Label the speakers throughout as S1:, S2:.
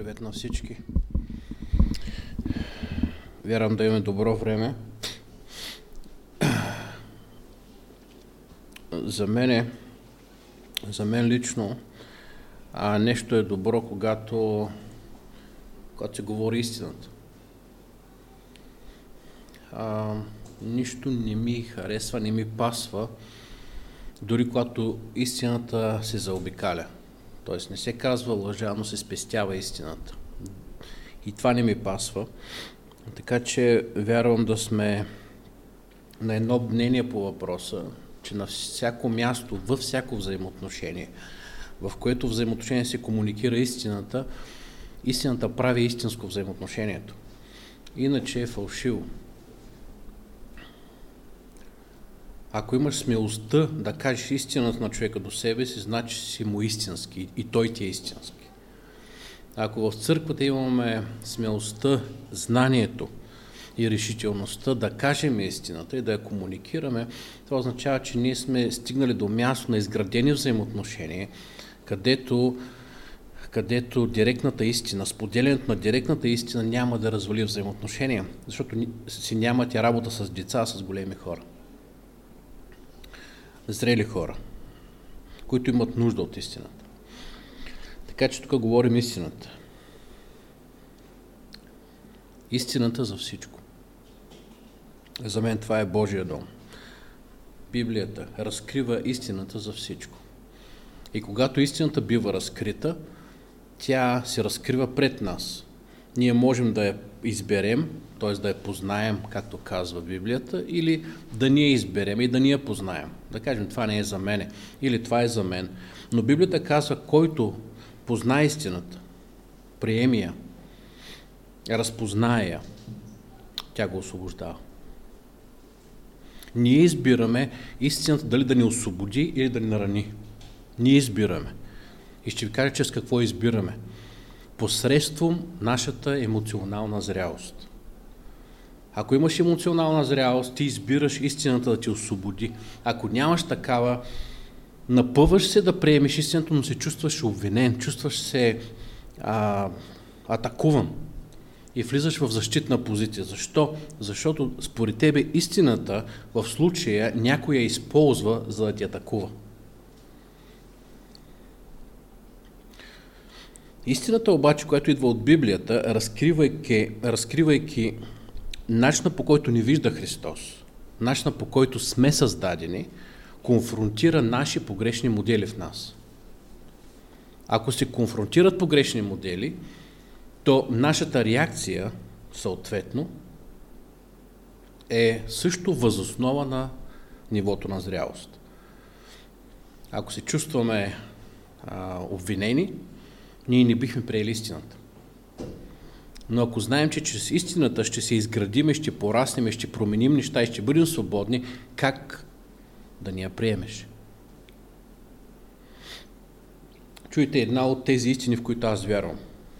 S1: Привет на всички! Вярвам да имаме добро време. За мен лично, нещо е добро, когато се говори истината. Нищо не ми харесва, не ми пасва, дори когато истината се заобикаля. Тоест не се казва лъжа, но се спестява истината. И това не ми пасва. Така че вярвам да сме на едно мнение по въпроса, че на всяко място, във всяко взаимоотношение, в което взаимоотношение се комуникира истината, истината прави истинско взаимоотношението. Иначе е фалшиво. Ако имаш смелостта да кажеш истината на човека до себе си, значи си му истински и той ти е истински. Ако в църквата имаме смелостта, знанието и решителността да кажем истината и да я комуникираме, това означава, че ние сме стигнали до място на изградени взаимоотношения, където директната истина, споделянето на директната истина няма да развали взаимоотношения, защото си нямате работа с деца, с големи хора. Зрели хора, които имат нужда от истината. Така че тук говорим истината. Истината за всичко. За мен това е Божия дом. Библията разкрива истината за всичко. И когато истината бива разкрита, тя се разкрива пред нас. Ние можем да я изберем, т.е. да я познаем, както казва Библията, или да ни я изберем и да ни я познаем. Да кажем, това не е за мене, или това е за мен. Но Библията казва, който познае истината, приеми я, разпознае я, тя го освобождава. Ние избираме истината дали да ни освободи или да ни нарани. Ние избираме. И ще ви кажа, че с какво избираме. Посредством нашата емоционална зрялост. Ако имаш емоционална зрялост, ти избираш истината да ти освободи. Ако нямаш такава, напъваш се да приемеш истината, но се чувстваш обвинен, чувстваш се атакуван и влизаш в защитна позиция. Защо? Защото според тебе истината в случая някой я използва, за да ти атакува. Истината обаче, която идва от Библията, разкривайки начина, по който ни вижда Христос, начина, по който сме създадени, конфронтира наши погрешни модели в нас. Ако се конфронтират погрешни модели, то нашата реакция, съответно, е също въз основа на нивото на зрялост. Ако се чувстваме обвинени, ние не бихме приели истината. Но ако знаем, че чрез истината ще се изградим, ще пораснем, ще променим неща и ще бъдем свободни, как да ни я приемеш? Чуйте една от тези истини, в които аз вярвам.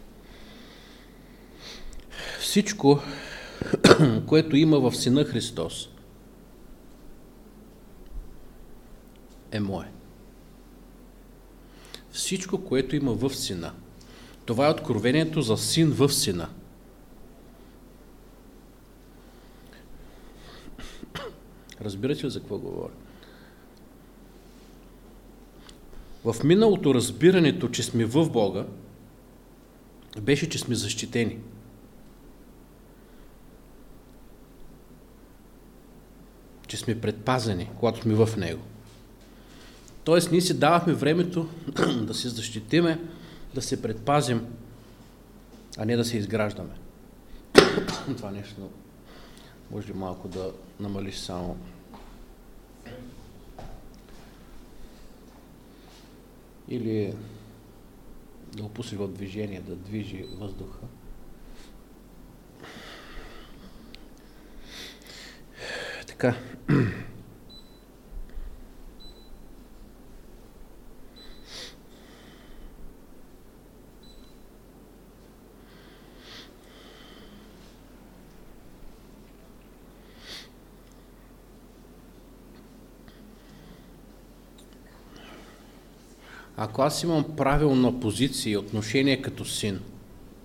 S1: Всичко, което има в Сина Христос, е мое. Всичко, което има в Сина. Това е откровението за Син в Сина. Разбирате ли за какво говоря? В миналото разбирането, че сме в Бога, беше, че сме защитени. Че сме предпазени, когато сме в Него. Тоест, ние си давахме времето да се защитиме, да се предпазим, а не да се изграждаме. Това нещо може малко да намалиш само. Или да опуснеш в движение, да движи въздуха. Така. Ако аз имам правилна позиция и отношение като син,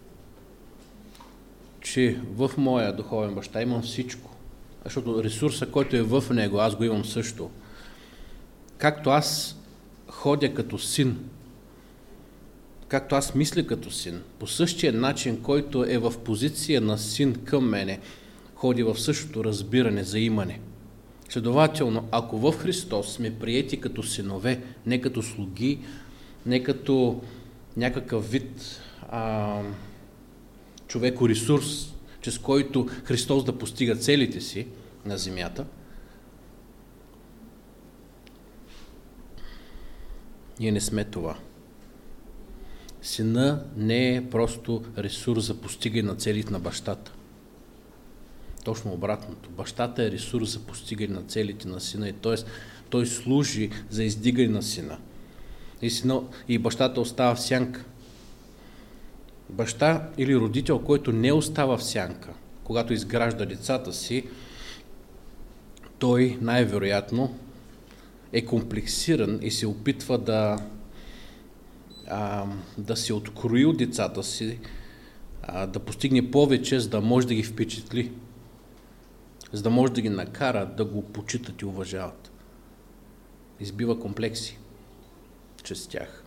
S1: че в моя духовен баща имам всичко, защото ресурса, който е в него, аз го имам също. Както аз ходя като син, както аз мисля като син, по същия начин, който е в позиция на син към мене, ходи в същото разбиране за имане. Следователно, ако в Христос сме приети като синове, не като слуги, не като някакъв вид човеко-ресурс, чрез който Христос да постига целите си на земята, ние не сме това. Сина не е просто ресурс за постигане на целите на бащата. Точно обратното. Бащата е ресурс за постигане на целите на сина, т.е. той служи за издигане на сина. И бащата остава в сянка. Баща или родител, който не остава в сянка, когато изгражда децата си, той най-вероятно е комплексиран и се опитва да се открои от децата си, да постигне повече, за да може да ги впечатли, за да може да ги накара да го почитат и уважават. Избива комплекси чрез тях.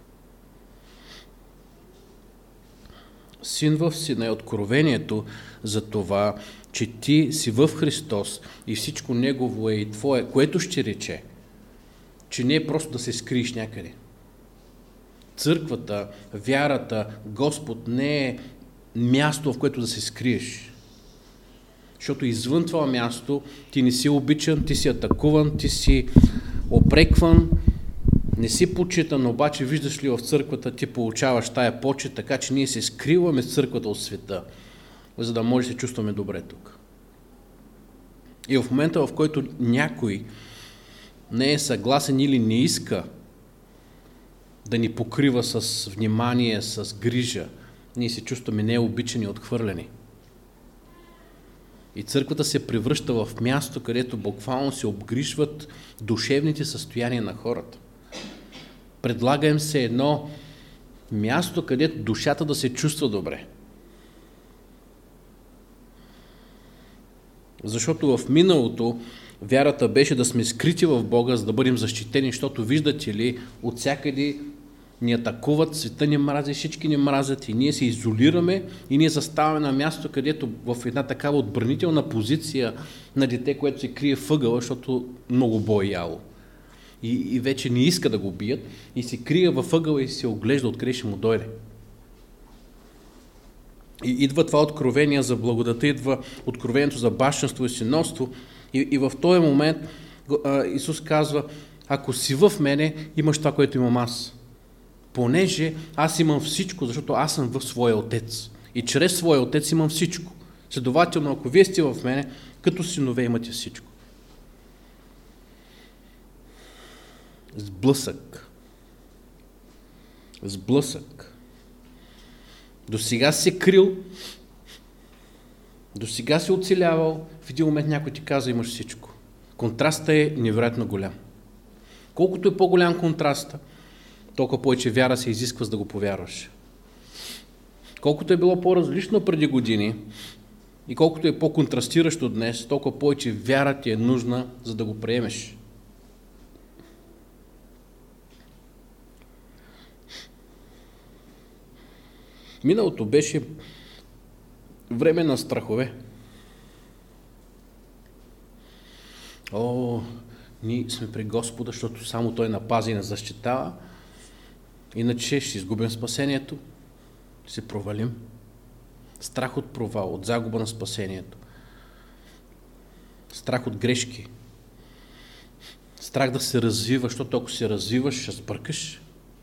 S1: Син в сина е откровението за това, че ти си в Христос и всичко Негово е и Твое, което ще рече, че не е просто да се скриеш някъде. Църквата, вярата, Господ не е място, в което да се скриеш. Защото извън това място ти не си обичан, ти си атакуван, ти си опрекван, не си почитан, обаче виждаш ли в църквата ти получаваш тая почет, така че ние се скриваме с църквата от света, за да може да се чувстваме добре тук. И в момента, в който някой не е съгласен или не иска да ни покрива с внимание, с грижа, ние се чувстваме необичани и отхвърлени. И църквата се превръща в място, където буквално се обгрижват душевните състояния на хората. Предлага им се едно място, където душата да се чувства добре. Защото в миналото вярата беше да сме скрити в Бога, за да бъдем защитени, защото виждате ли, отсякъде ни атакуват, света ни мрази, всички ни мразят и ние се изолираме и ние заставаме на място, където в една такава отбранителна позиция на дете, което се крие въгъла, защото много бояло. И вече не иска да го бият и се крие във ъгъла и се оглежда откъде ще му дойде. И идва това откровение за благодата, идва откровението за бащинство и синовство и в този момент Исус казва, ако си в мене, имаш това, което имам аз. Понеже аз имам всичко, защото аз съм в своя Отец. И чрез своя Отец имам всичко. Следователно, ако вие сте в мене, като синове имате всичко. Сблъсък. До сега си крил, до сега си оцелявал, в един момент някой ти каза, имаш всичко. Контрастът е невероятно голям. Колкото е по-голям контраста, толкова повече вяра се изисква, за да го повярваш. Колкото е било по-различно преди години и колкото е по-контрастиращо днес, толкова повече вяра ти е нужна, за да го приемеш. Миналото беше време на страхове. Ние сме при Господа, защото само Той напази и нас защитава. Иначе ще изгубим спасението, ще се провалим. Страх от провал, от загуба на спасението. Страх от грешки. Страх да се развива, защото ако се развиваш, ще сбъркаш.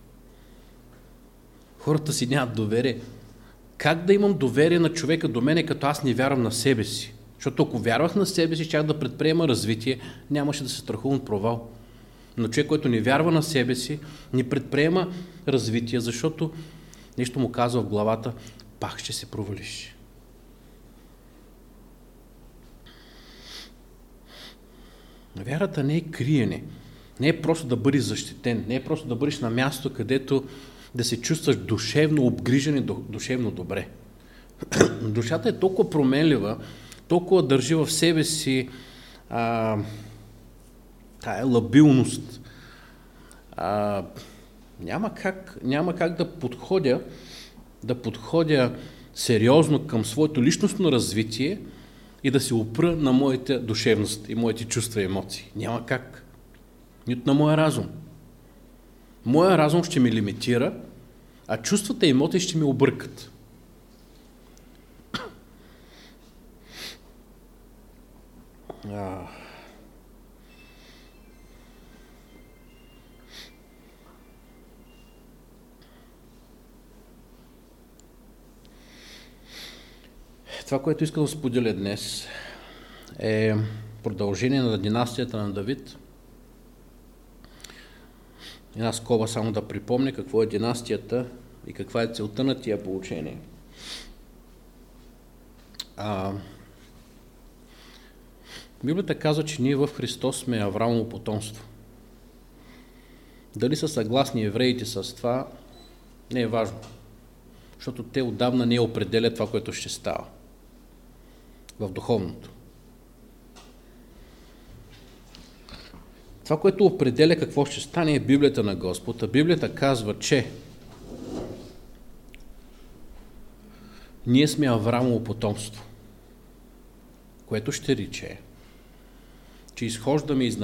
S1: Хората си нямат доверие. Как да имам доверие на човека до мене, като аз не вярвам на себе си? Защото ако вярвах на себе си, щях да предприема развитие, нямаше да се страхувам от провал. Но човек, който не вярва на себе си, не предприема развитие, защото нещо му казва в главата, пак ще се провалиш. Вярата не е криене, не е просто да бъдеш защитен, не е просто да бъдеш на място, където да се чувстваш душевно обгрижен и душевно добре. Душата е толкова променлива, толкова държи в себе си тая лабилност. Няма как да подходя сериозно към своето личностно развитие и да се опра на моята душевност и моите чувства и емоции. Няма как. Нито на моя разум. Моя разум ще ме лимитира, а чувствата и емоции ще ме объркат. Това, което искам да споделя днес, е продължение на династията на Давид. Една скоба само да припомня какво е династията и каква е целта на тия поучения. Библията казва, че ние в Христос сме Авраамово потомство. Дали са съгласни евреите с това, не е важно. Защото те отдавна не определят това, което ще става в духовното. Това, което определя какво ще стане, е Библията на Господ. А Библията казва, че ние сме Авраамово потомство, което ще рече, че изхождаме из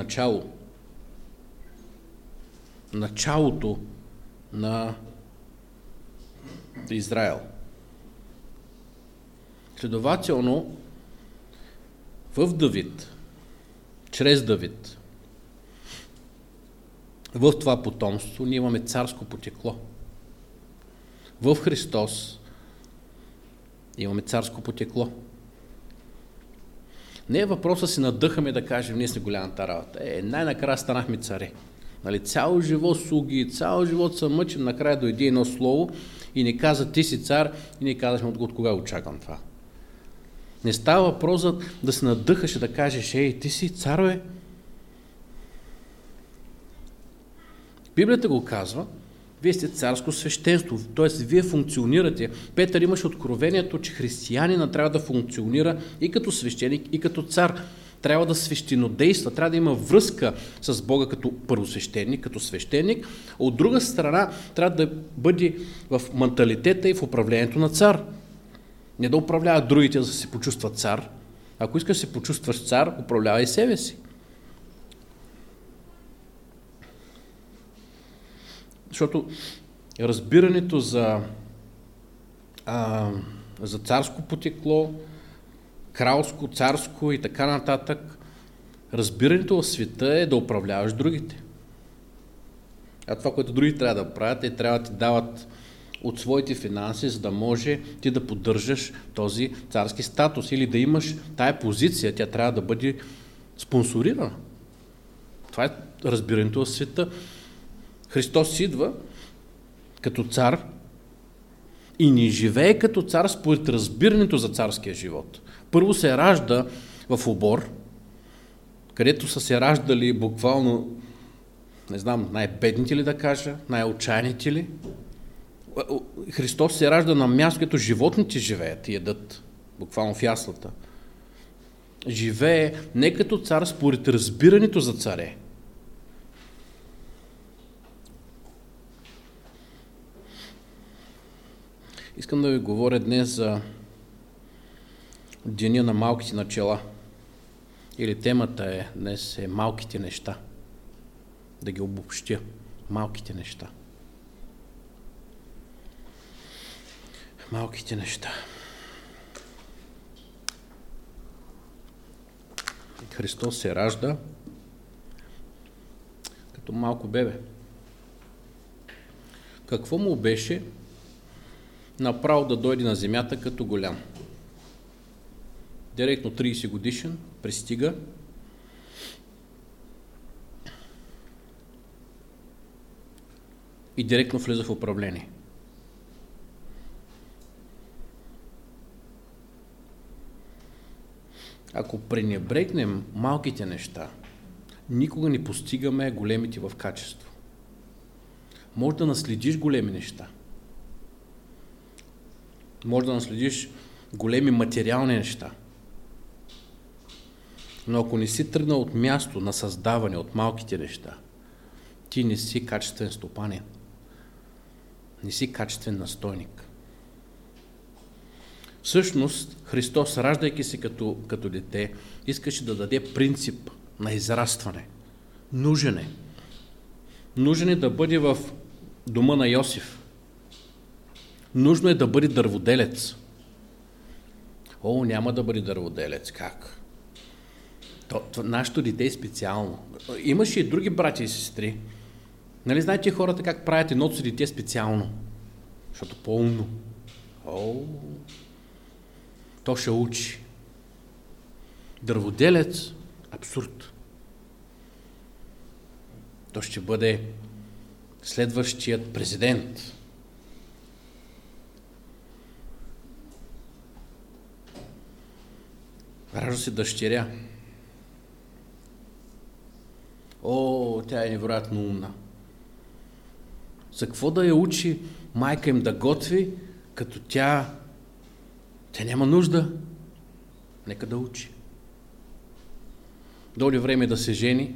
S1: началото на Израел. Следователно, в Давид, чрез Давид, в това потомство ние имаме царско потекло. В Христос имаме царско потекло. Не е въпроса си надъхаме да кажем, ние сме голямата работа. Най-накрая станахме царе. Нали, цял живот слуги, цял живот съм мъчен, накрая дойде едно слово и ни каза, ти си цар, и ние казахме, от кога очаквам това. Не става въпрос да се надъхаш и да кажеш, ти си цар, бе. Библията го казва, вие сте царско свещенство, т.е. вие функционирате. Петър имаше откровението, че християнина трябва да функционира и като свещеник, и като цар. Трябва да свещенодейства, трябва да има връзка с Бога като първосвещеник, като свещеник. От друга страна, трябва да бъде в менталитета и в управлението на цар. Не да управлява другите, за да се почувства цар. Ако искаш да се почувстваш цар, управлявай себе си. Защото разбирането за царско потекло, кралско, царско и така нататък, разбирането в света е да управляваш другите. А това, което другите трябва да правят, те трябва да ти дават от своите финанси, за да може ти да поддържаш този царски статус или да имаш тая позиция, тя трябва да бъде спонсорирана. Това е разбирането в света. Христос идва като цар и не живее като цар според разбирането за царския живот. Първо се ражда в обор, където са се раждали буквално, не знам, най-бедните ли да кажа, най-отчаяните ли. Христос се ражда на място, където животните живеят и ядат, буквално в яслата. Живее не като цар според разбирането за царе. Искам да ви говоря днес за деня на малките начала. Или темата днес е малките неща. Да ги обобщя. Малките неща. Малките неща. Христос се ражда като малко бебе. Какво му беше направо да дойде на земята като голям? Директно 30 годишен, пристига и директно влиза в управление. Ако пренебрегнем малките неща, никога не постигаме големите в качество. Може да наследиш големи неща. Може да наследиш големи материални неща. Но ако не си тръгнал от място на създаване, от малките неща, ти не си качествен стопанин. Не си качествен настойник. Всъщност, Христос, раждайки се като дете, искаше да даде принцип на израстване. Нужен е. Нужен е да бъде в дома на Йосиф. Нужно е да бъде дърводелец. О, няма да бъде дърводелец. Как? Нашето дете е специално. Имаше и други братя и сестри. Нали знаете хората как правят едното си дете специално? Защото по-умно. То ще учи. Дърводелец? Абсурд. То ще бъде следващият президент. Ражда се дъщеря. Тя е невероятно умна. За какво да я учи майка им да готви, като тя няма нужда? Нека да учи. Дойде време да се жени.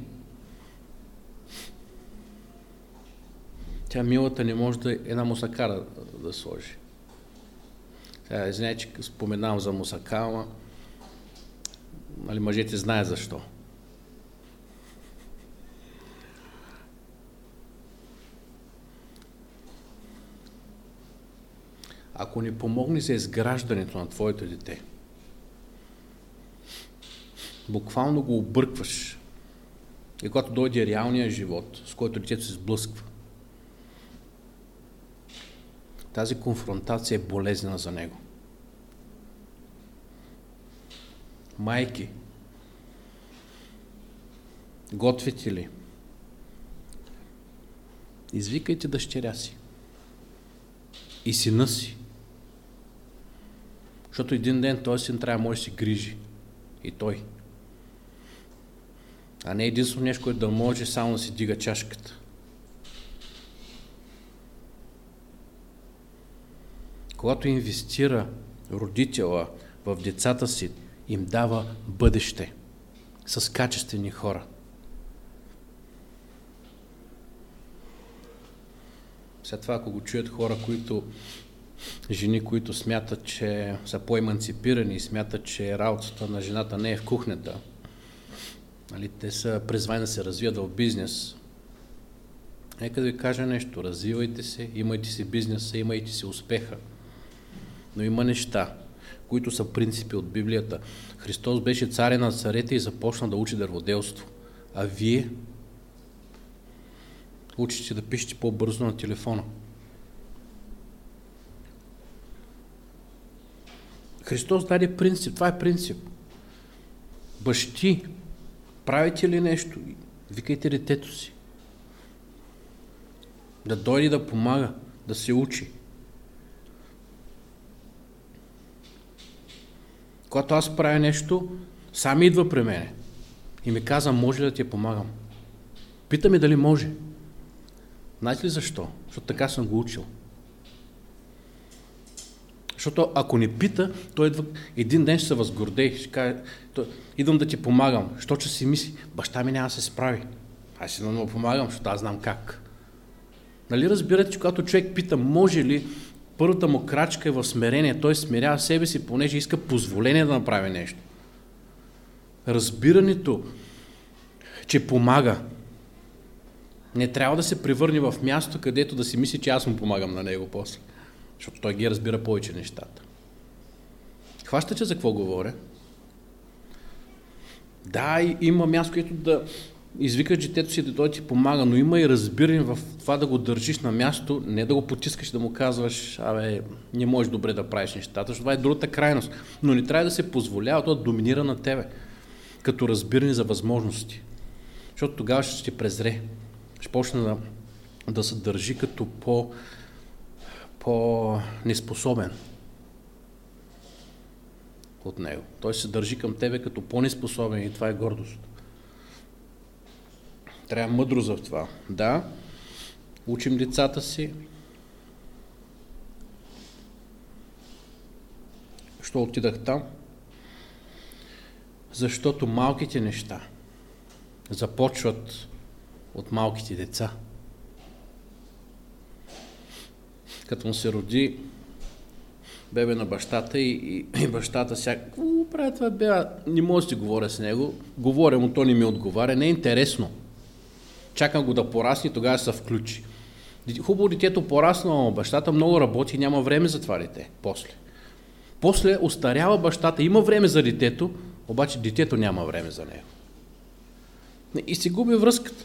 S1: Тя милата не може да една мусакара да сложи. Сега, извиняй, че споменавам за мусакара, нали, мъжете знаят защо. Ако не помогне за изграждането на твоето дете, буквално го объркваш. И когато дойде реалният живот, с който детето се сблъсква, тази конфронтация е болезнена за него. Майки, готвите ли? Извикайте дъщеря си и сина си. Защото един ден този син трябва може да се грижи. И той. А не единствено нещо, което да може само да си дига чашката. Когато инвестира родителя в децата си, им дава бъдеще с качествени хора. След това, ако го чуят хора, жени, които смятат, че са по-еманципирани и смятат, че работата на жената не е в кухнята, нали, те са призвани да се развият в бизнес. Нека да ви кажа нещо. Развивайте се, имайте си бизнеса, имайте си успеха. Но има неща, които са принципи от Библията. Христос беше царя на царете и започна да учи дърводелство. А вие учите да пишете по-бързо на телефона. Христос даде принцип. Това е принцип. Бащи, правите ли нещо? Викайте детето си. Да дойде да помага, да се учи. Когато аз правя нещо, сам идва при мене и ми казва, може ли да ти я помагам? Пита ми дали може. Знаете ли защо? Защото така съм го учил. Защото ако не пита, той идва, един ден ще се възгордее, ще каже, идвам да ти помагам. Защото ще си мисли, баща ми няма да се справи. Аз си да му помагам, защото аз знам как. Нали разбирате, че когато човек пита, може ли, първата му крачка е в смирение, той смирява себе си, понеже иска позволение да направи нещо. Разбирането, че помага, не трябва да се превърне в място, където да си мисли, че аз му помагам на него после. Защото той ги разбира повече нещата. Хващате за какво говоря? Да, има място, където да извикаш детето си да той ти помага, но има и разбиране в това да го държиш на място, не да го потискаш, да му казваш, не можеш добре да правиш нещата, защото това е другата крайност. Но не трябва да се позволява това да доминира на тебе, като разбиране за възможности. Защото тогава ще те презре. Ще почне да се държи като по-неспособен от него. Той се държи към тебе като по-неспособен и това е гордост. Трябва мъдро за това. Да, учим децата си. Защо отидах там? Защото малките неща започват от малките деца. Като му се роди бебе на бащата и бащата какво прави това бебе? Не мога да си говоря с него. Говоря му, то не ми отговаря. Не е интересно. Чакам го да порасне, тогава се включи. Хубаво детето пораснало, но бащата много работи и няма време за това дете. После остарява бащата, има време за детето, обаче детето няма време за него. И се губи връзката.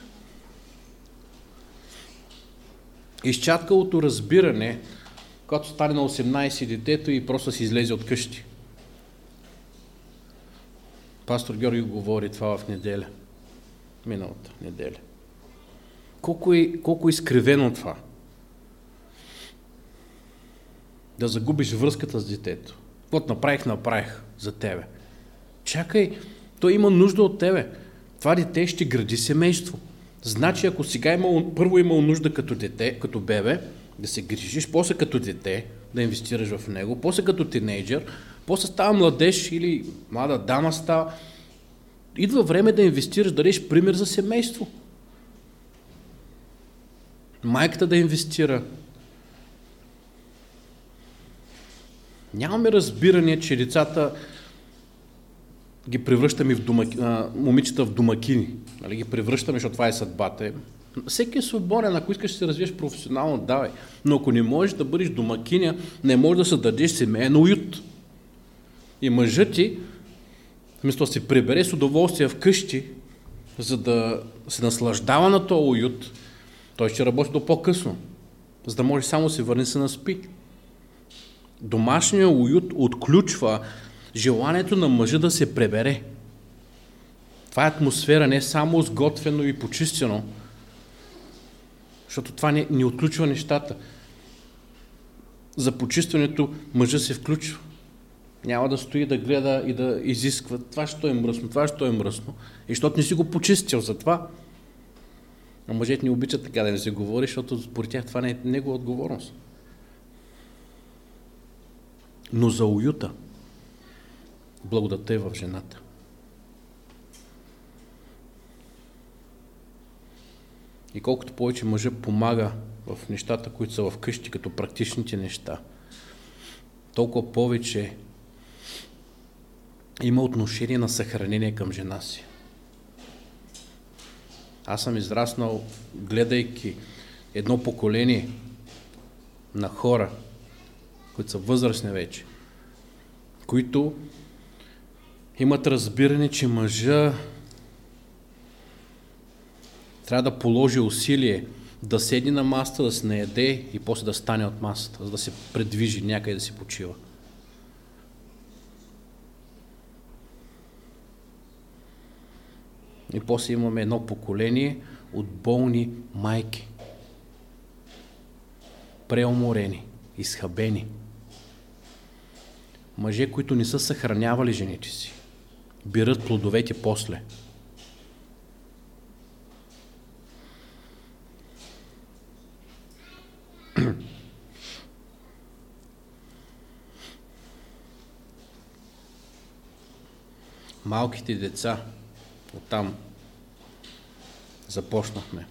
S1: Изчаткалото разбиране, когато стане на 18 детето и просто си излезе от къщи. Пастор Георги говори това в неделя. Миналата неделя. Колко е изкривено това? Да загубиш връзката с детето. Вот направих за тебе. Чакай, той има нужда от тебе. Това дете ще гради семейство. Значи, ако сега първо имал нужда като дете, като бебе, да се грижиш, после като дете, да инвестираш в него, после като тинейджър, после става младеж или млада дама става. Идва време да инвестираш, да дадеш пример за семейство. Майката да инвестира. Нямаме разбиране, че децата ги превръщаме момичета в домакини. Нали? Ги превръщаме, защото това е съдбата. Всеки е свободен, ако искаш да се развиеш професионално, давай. Но ако не можеш да бъдеш домакиня, не можеш да създадеш семейен уют. И мъжът ти, вместо да се прибере с удоволствие вкъщи, за да се наслаждава на този уют, той ще работи до по-късно, за да може само да се върне се наспи. Домашният уют отключва желанието на мъжа да се пребере. Това е атмосфера не само сготвено и почистено, защото това не отключва нещата. За почистването мъжа се включва. Няма да стои да гледа и да изисква това, що е мръсно, това, що е мръсно. И защото не си го почистил за това. А мъжете не обичат така да не се говори, защото според тях това не е негова отговорност. Но за уюта благодата е в жената. И колкото повече мъжът помага в нещата, които са в къщи, като практичните неща, толкова повече има отношение на съхранение към жена си. Аз съм израснал, гледайки едно поколение на хора, които са възрастни вече, които имат разбиране, че мъжа трябва да положи усилие да седне на масата, да се наеде и после да стане от масата, за да се предвижи някъде да си почива. И после имаме едно поколение от болни майки, преуморени, изхабени. Мъже, които не са съхранявали жените си, бират плодовете после. Малките деца, оттам започнахме,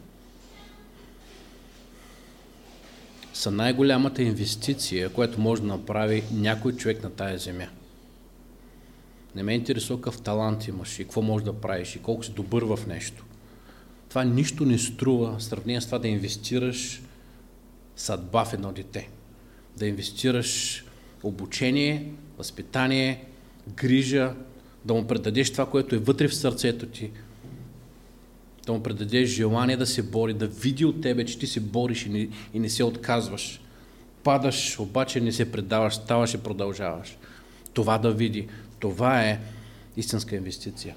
S1: са най-голямата инвестиция, която може да направи някой човек на тая земя. Не ме интересува какъв талант имаш и какво можеш да правиш и колко си добър в нещо. Това нищо не струва в сравнение с това да инвестираш съдба в едно дете. Да инвестираш обучение, възпитание, грижа, да му предадеш това, което е вътре в сърцето ти, да му предадеш желание да се бори, да види от тебе, че ти се бориш и не се отказваш. Падаш, обаче не се предаваш, ставаш и продължаваш. Това да види, това е истинска инвестиция.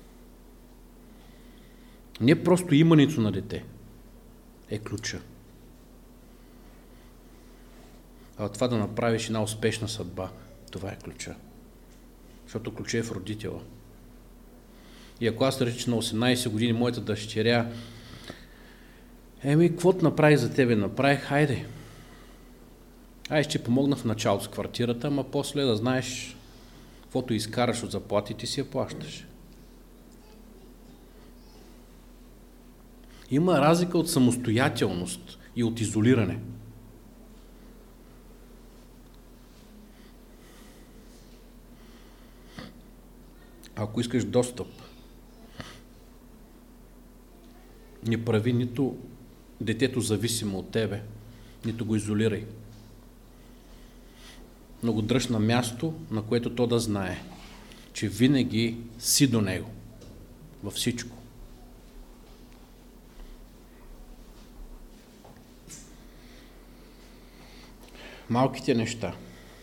S1: Не просто имането на дете е ключа, а това да направиш една успешна съдба, това е ключа. Защото ключа е в родителя. И ако аз рече на 18 години моята дъщеря, каквото направих за тебе, направих, хайде. Ще помогна в началото с квартирата, ама после да знаеш, Каквото изкараш от заплати, ти си я плащаш. Има разлика от самостоятелност и от изолиране. Ако искаш достъп, не прави нито детето зависимо от тебе, нито го изолирай. Но го дръж на място, на което то да знае, че винаги си до него, във всичко. Малките неща.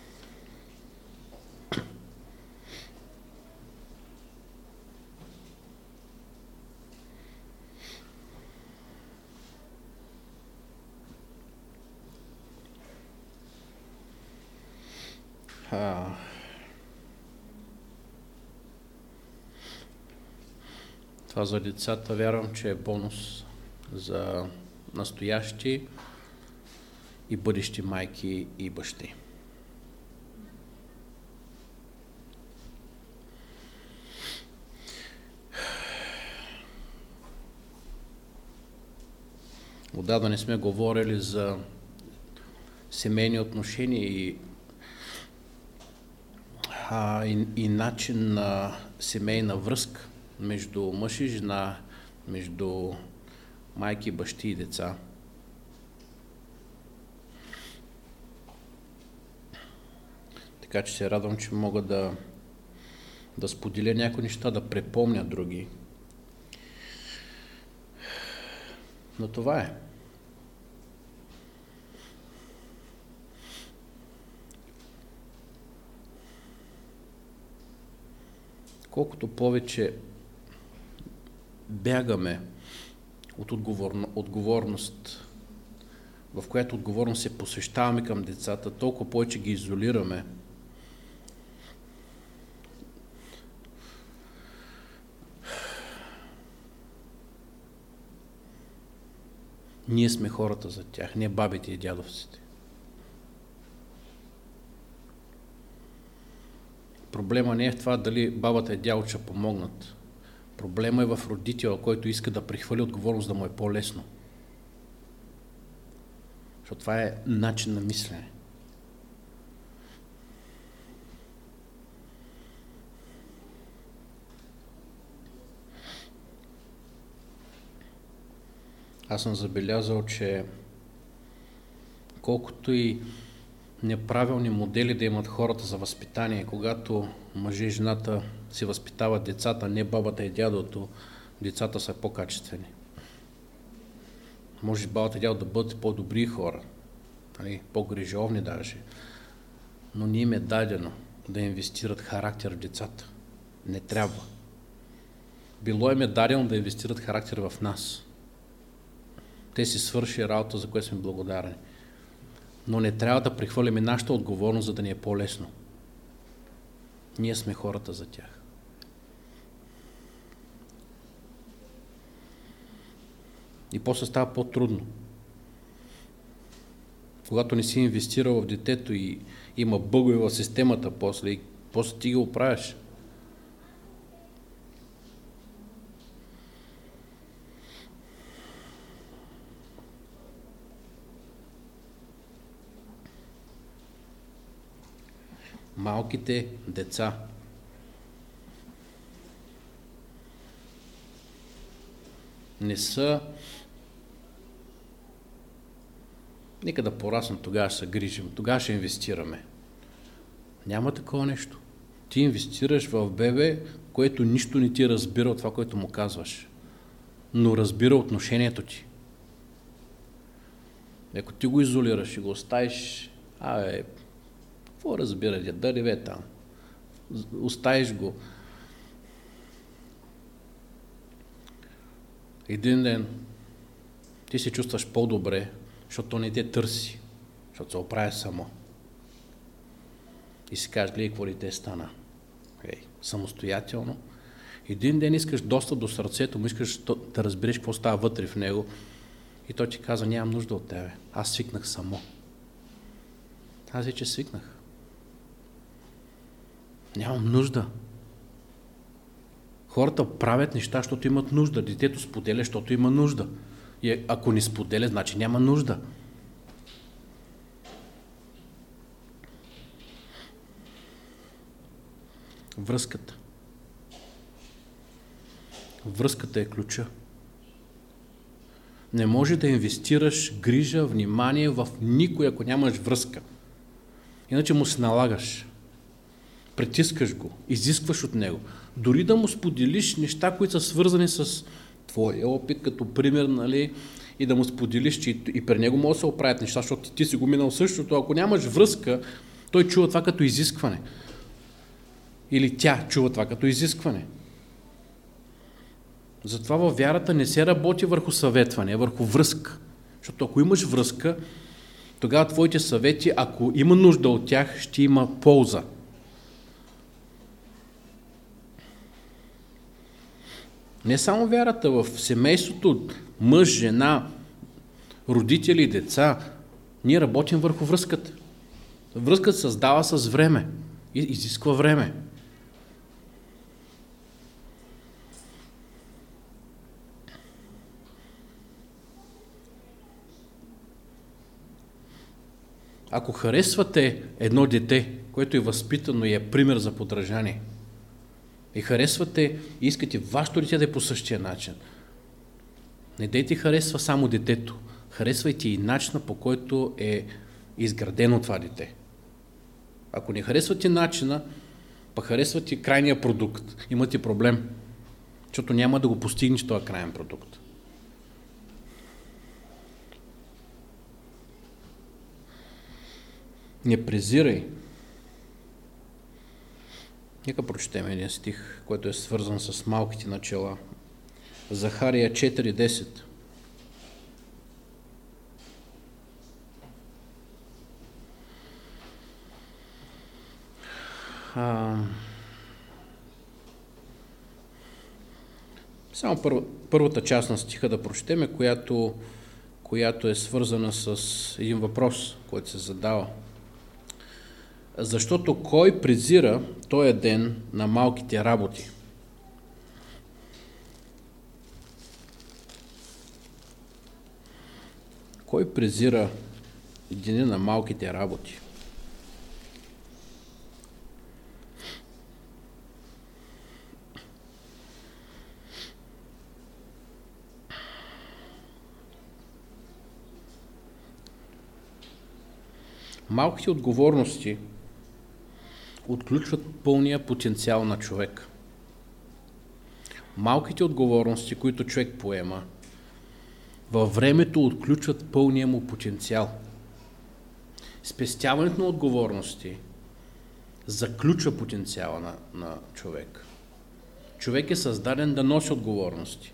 S1: Това за децата вярвам, че е бонус за настоящи и бъдещи майки и бащи. Отдавна не сме говорили за семейни отношения и начин на семейна връзка между мъж и жена, между майки, бащи и деца. Така че се радвам, че мога да споделя някои неща, да препомня други. Но това е. Колкото повече бягаме от отговорност, в която отговорност се посвещаваме към децата, толкова повече ги изолираме. Ние сме хората за тях, не бабите и дядовците. Проблема не е в това дали бабата и дядо ще помогнат. Проблема е в родителя, който иска да прехвърли отговорност, да му е по-лесно. Защото това е начин на мислене. Аз съм забелязал, че колкото и неправилни модели да имат хората за възпитание, когато мъже и жената си възпитават децата, не бабата и дядото, децата са по-качествени. Може бабата и дядо да бъдат по-добри хора, по-грижовни даже, но не им е дадено да инвестират характер в децата. Не трябва. Било им е дадено да инвестират характер в нас. Те си свърши работа, за която сме благодарни. Но не трябва да прехвърляме нашата отговорност, за да ни е по-лесно. Ние сме хората за тях. И после става по-трудно. Когато не си инвестирал в детето и има бъгове в системата после ти ги оправяш. Малките деца. Не са... Нека да пораснат, тогава ще се грижим, тогава ще инвестираме. Няма такова нещо. Ти инвестираш в бебе, което нищо не ти разбира от това, което му казваш, но разбира отношението ти. Ако ти го изолираш и го оставиш, какво разбира, да реве там? Оставиш го. Един ден ти се чувстваш по-добре, защото то не те търси, защото се оправя само. И си кажеш, гледай, какво ли те стана? Самостоятелно. Един ден искаш достъп до сърцето му, искаш да разбереш какво става вътре в него и той ти казва, нямам нужда от тебе, аз свикнах само. Аз вече свикнах. Нямам нужда. Хората правят неща, защото имат нужда. Детето споделя, защото има нужда. И ако не споделя, значи няма нужда. Връзката. Връзката е ключа. Не може да инвестираш грижа, внимание в никой, ако нямаш връзка. Иначе му се налагаш. Притискаш го, изискваш от него. Дори да му споделиш неща, които са свързани с твоя опит, като пример, нали, и да му споделиш, че и при него може да се оправят неща, защото ти си го минал същото. Ако нямаш връзка, той чува това като изискване. Или тя чува това като изискване. Затова във вярата не се работи върху съветване, а върху връзка. Защото ако имаш връзка, тогава твоите съвети, ако има нужда от тях, ще има полза. Не само вярата, в семейството, мъж, жена, родители, деца, ние работим върху връзката. Връзката се създава с време и изисква време. Ако харесвате едно дете, което е възпитано и е пример за подражание, и харесвате и искате вашето дете да е по същия начин, не дейте харесва само детето, харесвайте и начина, по който е изградено това дете. Ако не харесвате начина, пък харесвате крайния продукт, имате проблем, защото няма да го постигнете този крайен продукт. Не презирай. Нека прочетем един стих, който е свързан с малките начала. Захария 4:10. Само първата част на стиха да прочетем, която е свързана с един въпрос, който се задава. Защото кой презира този ден на малките работи? Кой презира деня на малките работи? Малките отговорности отключват пълния потенциал на човек. Малките отговорности, които човек поема, във времето отключват пълния му потенциал. Спестяването на отговорности заключва потенциала на човек. Човек е създаден да носи отговорности.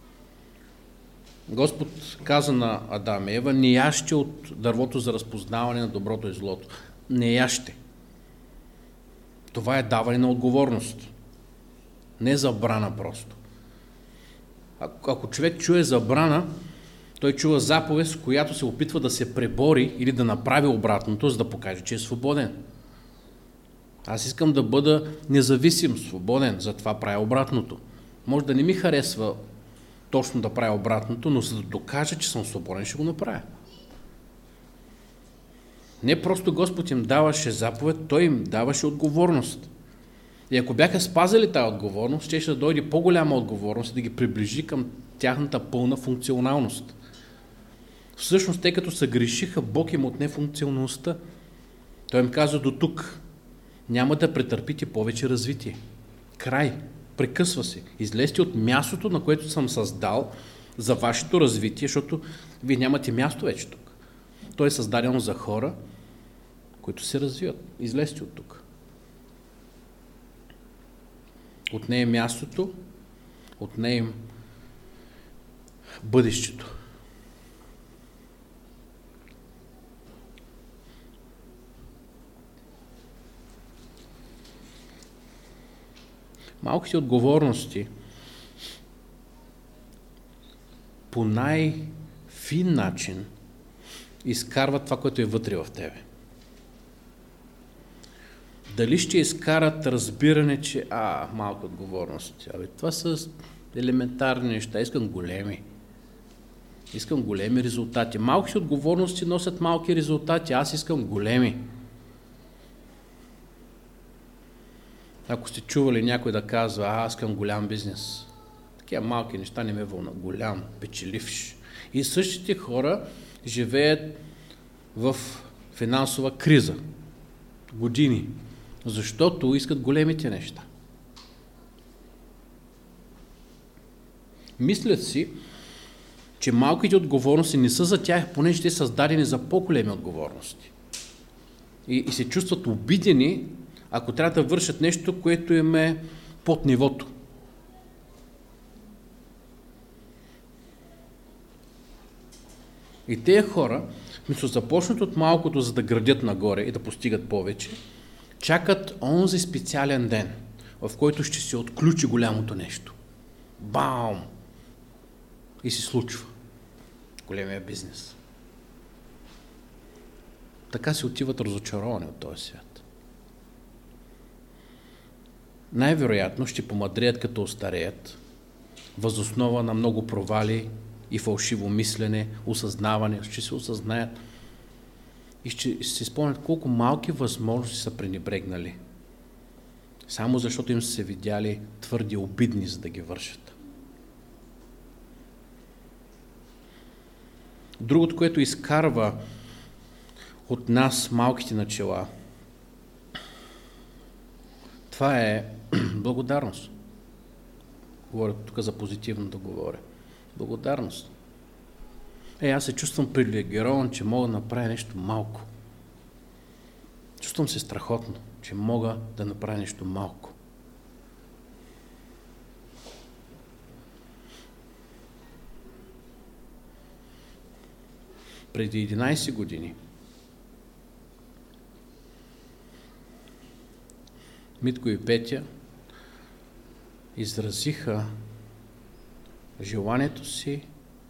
S1: Господ каза на Адам и Ева: не яжте от дървото за разпознаване на доброто и злото. Не яжте. Това е даване на отговорност. Не забрана просто. Ако човек чуе забрана, той чува заповед, с която се опитва да се пребори или да направи обратното, за да покаже, че е свободен. Аз искам да бъда независим, свободен, затова правя обратното. Може да не ми харесва точно да правя обратното, но за да докажа, че съм свободен, ще го направя. Не просто Господ им даваше заповед, Той им даваше отговорност. И ако бяха спазили тази отговорност, ще да дойде по-голяма отговорност и да ги приближи към тяхната пълна функционалност. Всъщност, тъй като съгрешиха, Бог им отне функционалността. Той им казва: до тук. Няма да претърпите повече развитие. Край. Прекъсва се. Излезте от мястото, на което съм създал за вашето развитие, защото вие нямате място вече тук. Той е създаден за хора, които се развиват. Излезте от тук. Отне е мястото, отне им бъдещето. Малките отговорности по най-фин начин изкарват това, което е вътре в тебе. Дали ще изкарат разбиране, че малка отговорност. Това са елементарни неща. Искам големи. Искам големи резултати. Малки отговорности носят малки резултати. Аз искам големи. Ако сте чували някой да казва, аз искам голям бизнес. Такива малки неща не ме вълнат. Голям, печеливш. И същите хора живеят в финансова криза. Години. Защото искат големите неща. Мислят си, че малките отговорности не са за тях, понеже те са създадени за по-големи отговорности. И се чувстват обидени, ако трябва да вършат нещо, което им е под нивото. И тези хора, вместо започнат от малкото, за да градят нагоре и да постигат повече, чакат онзи специален ден, в който ще се отключи голямото нещо. Баум! И се случва големия бизнес. Така се отиват разочаровани от този свят. Най-вероятно ще помъдреят като остареят, въз основа на много провали и фалшиво мислене, осъзнаване, ще се осъзнаят и ще се спомнят колко малки възможности са пренебрегнали, само защото им са се видяли твърди обидни, за да ги вършат. Другото, което изкарва от нас малките начала, това е благодарност. Говоря тук за позитивно да говоря. Благодарност. Аз се чувствам привилегирован, че мога да направя нещо малко. Чувствам се страхотно, че мога да направя нещо малко. Преди 11 години Митко и Петя изразиха желанието си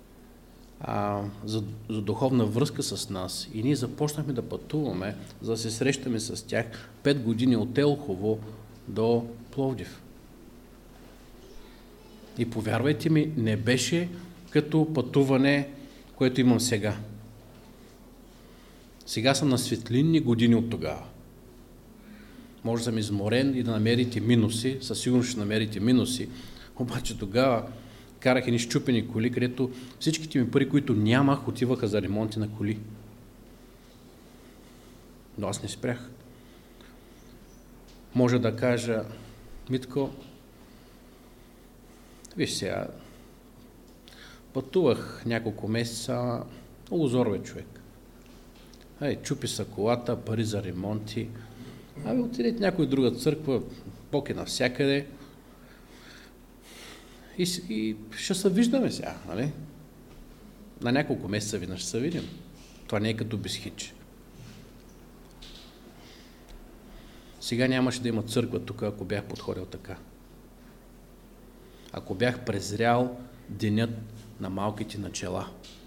S1: за духовна връзка с нас и ние започнахме да пътуваме, за да се срещаме с тях 5 години от Елхово до Пловдив. И повярвайте ми, не беше като пътуване, което имам сега. Сега съм на светлинни години от тогава. Може да съм изморен и да намерите минуси, със сигурност ще намерите минуси, обаче тогава карах едни счупени коли, където всичките ми пари, които нямах, отиваха за ремонти на коли. Но аз не спрях. Може да кажа, Митко, виж сега, пътувах няколко месеца, много зорове човек. Чупи са колата, пари за ремонти. Отидете в някоя друга църква, Бог е навсякъде. И ще се виждаме сега, нали? На няколко месеца веднъж ще се видим. Това не е като без хич. Сега нямаше да има църква тук, ако бях подходил така. Ако бях презрял денят на малките начала.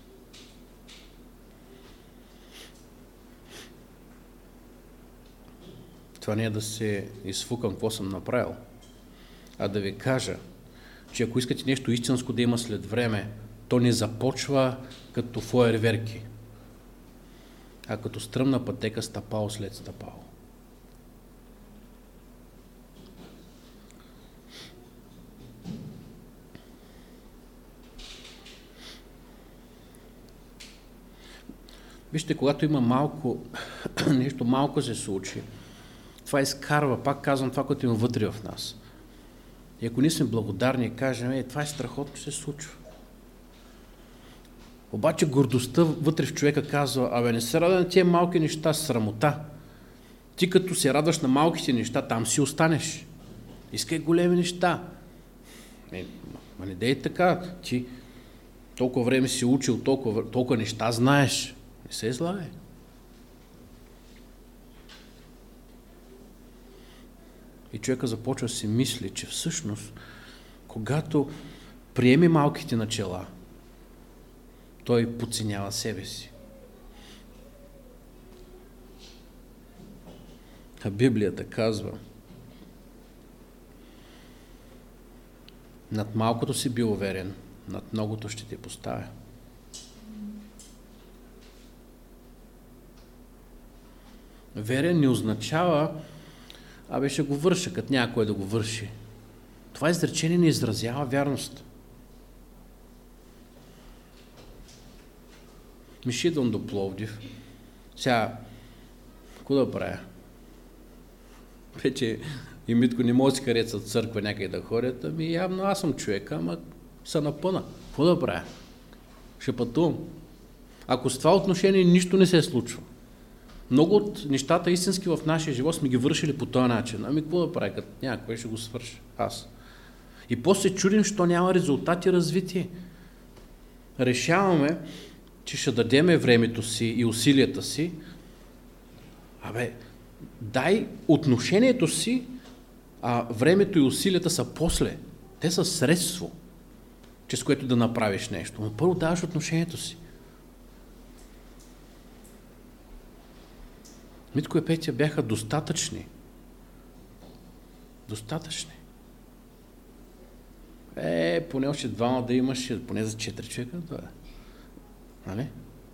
S1: Това не е да се изфукам какво съм направил, а да ви кажа, че ако искате нещо истинско да има след време, то не започва като фойерверки, а като стръмна пътека стъпало след стъпало. Вижте, когато има малко, нещо малко се случи, това изкарва, пак казвам, това, което има вътре в нас. И ако ние сме благодарни и кажем, това е страхотно, се случва. Обаче гордостта вътре в човека казва, не се радва на тия малки неща, срамота. Ти като се радваш на малките неща, там си останеш. Искай големи неща. Не дей така. Ти толкова време си учил, толкова неща знаеш. Не се излагай. И човека започва да си мисли, че всъщност, когато приеме малките начала, той подценява себе си. А Библията казва: над малкото си бил уверен, над многото ще те поставя. Верен не означава, ще го върша, като някой да го върши. Това изречение не изразява вярност. Ще идвам до Пловдив. Сега, какво да правя? Вече и Митко не може да си хареца църква някъде да ходят, явно аз съм човека, ама са напъна. Какво да правя? Ще пътувам. Ако с това отношение нищо не се случва, много от нещата истински в нашия живот сме ги вършили по този начин. Какво да правя, като някой ще го свърши? Аз. И после се чудим, що няма резултати и развитие. Решаваме, че ще дадеме времето си и усилията си. Дай отношението си, времето и усилията са после. Те са средство, чрез което да направиш нещо. Но първо даваш отношението си. Митко и Петя бяха достатъчни. Достатъчни. Поне още двама да имаш, поне за 4 човека. Да. Нали?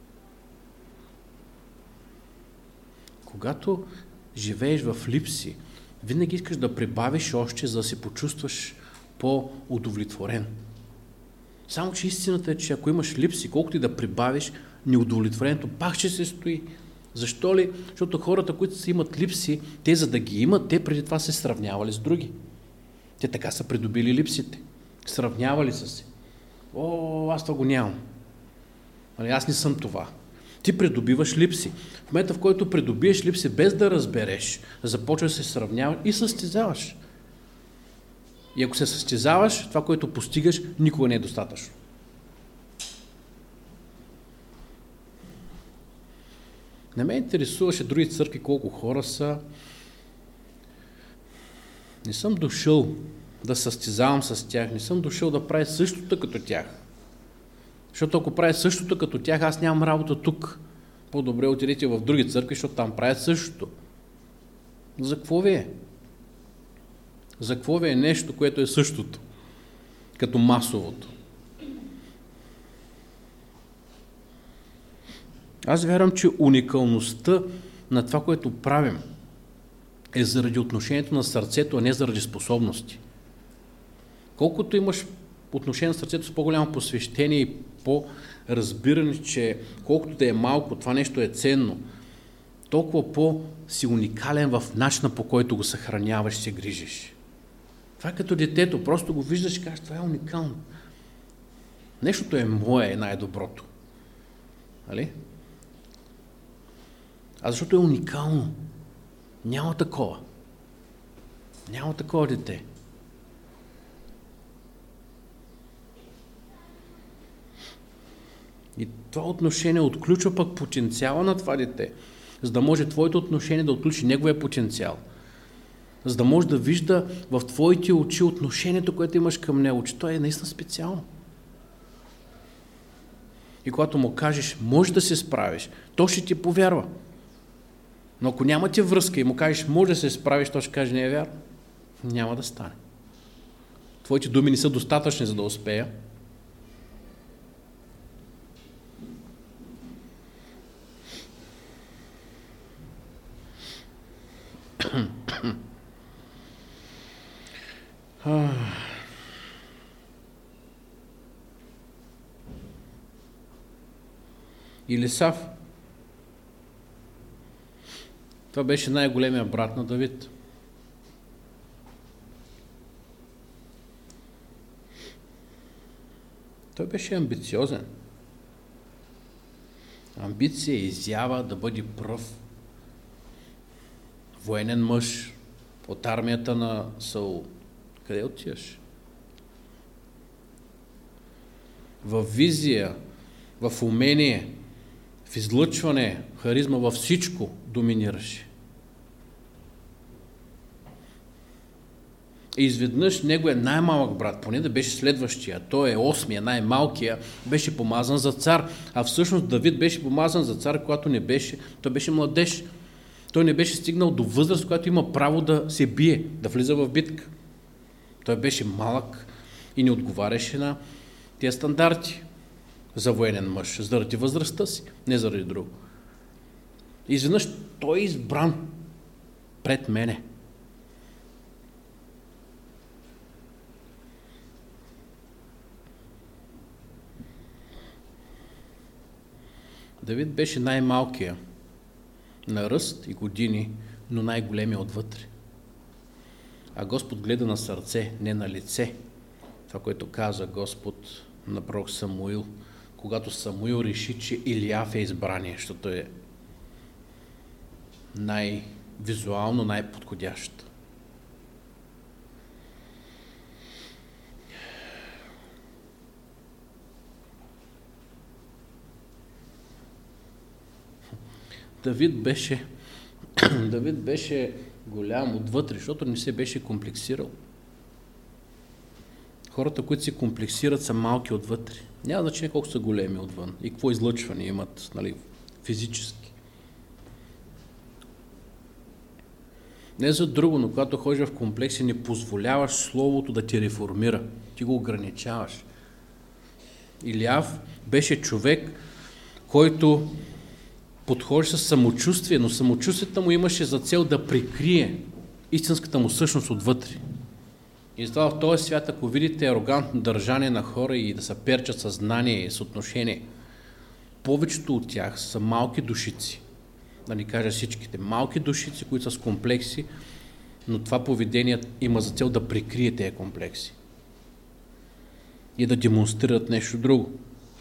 S1: Когато живееш в липси, винаги искаш да прибавиш още, за да се почувстваш по-удовлетворен. Само че истината е, че ако имаш липси, колкото и да прибавиш, неудовлетворението пак ще се стои. Защо ли? Защото хората, които си имат липси, те за да ги имат, те преди това се сравнявали с други. Те така са придобили липсите. Сравнявали са се. Аз това го нямам. Аз не съм това. Ти придобиваш липси. В момента, в който придобиеш липси, без да разбереш, започваш да се сравняваш и състезаваш. И ако се състезаваш, това, което постигаш, никога не е достатъчно. Не ме интересуваше други църкви колко хора са. Не съм дошъл да състезавам с тях, не съм дошъл да правя същото като тях. Защото ако правя същото като тях, аз нямам работа тук. По-добре отидете в други църкви, защото там правят същото. За какво ви е? За какво ви е нещо, което е същото, като масовото? Аз вярвам, че уникалността на това, което правим, е заради отношението на сърцето, а не заради способности. Колкото имаш отношение на сърцето с по-голямо посвещение и по-разбиране, че колкото да е малко, това нещо е ценно, толкова по-си уникален в начина, по който го съхраняваш, се грижиш. Това е като детето, просто го виждаш и кажеш, това е уникално. Нещото е мое, е най-доброто. Нали? А защото е уникално. Няма такова. Няма такова дете. И това отношение отключва пък потенциала на това дете, за да може твоето отношение да отключи неговия потенциал. За да може да вижда в твоите очи отношението, което имаш към него, че то е наистина специално. И когато му кажеш, може да се справиш, то ще ти повярва. Но ако нямате връзка и му кажеш, може да се справиш, то ще каже, не е вярно. Няма да стане. Твоите думи не са достатъчни, за да успея. Илисав. Това беше най-големия брат на Давид. Той беше амбициозен. Амбиция е изява да бъде пръв военен мъж от армията на Саул. Къде отиваш? В визия, в умение, в излъчване, харизма, във всичко доминираше. И изведнъж него е най-малък брат, поне да беше следващия, той е 8-я, най-малкия, беше помазан за цар, а всъщност Давид беше помазан за цар, когато не беше, той беше младеж. Той не беше стигнал до възраст, която има право да се бие, да влиза в битка. Той беше малък и не отговаряше на тези стандарти за военен мъж, заради възрастта си, не заради друго. Изведнъж той е избран пред мене. Давид беше най-малкия на ръст и години, но най-големия отвътре. А Господ гледа на сърце, не на лице. Това, което каза Господ на пророк Самуил, когато Самуил реши, че Илияв е избрание, защото е най-визуално най-подходящ. Давид беше голям отвътре, защото не се беше комплексирал. Хората, които се комплексират, са малки отвътре. Няма значение колко са големи отвън и какво излъчване имат, физически. Не за друго, но когато ходиш в комплекси, не позволяваш Словото да те реформира. Ти го ограничаваш. Илияв беше човек, който подхожда с самочувствие, но самочувствието му имаше за цел да прикрие истинската му същност отвътре. И затова в този свят, ако видите арогантно държание на хора и да се перчат със знание и с отношение, повечето от тях са малки душици. Да не кажа всичките. Малки душици, които са с комплекси, но това поведение има за цел да прикрие тези комплекси и да демонстрират нещо друго.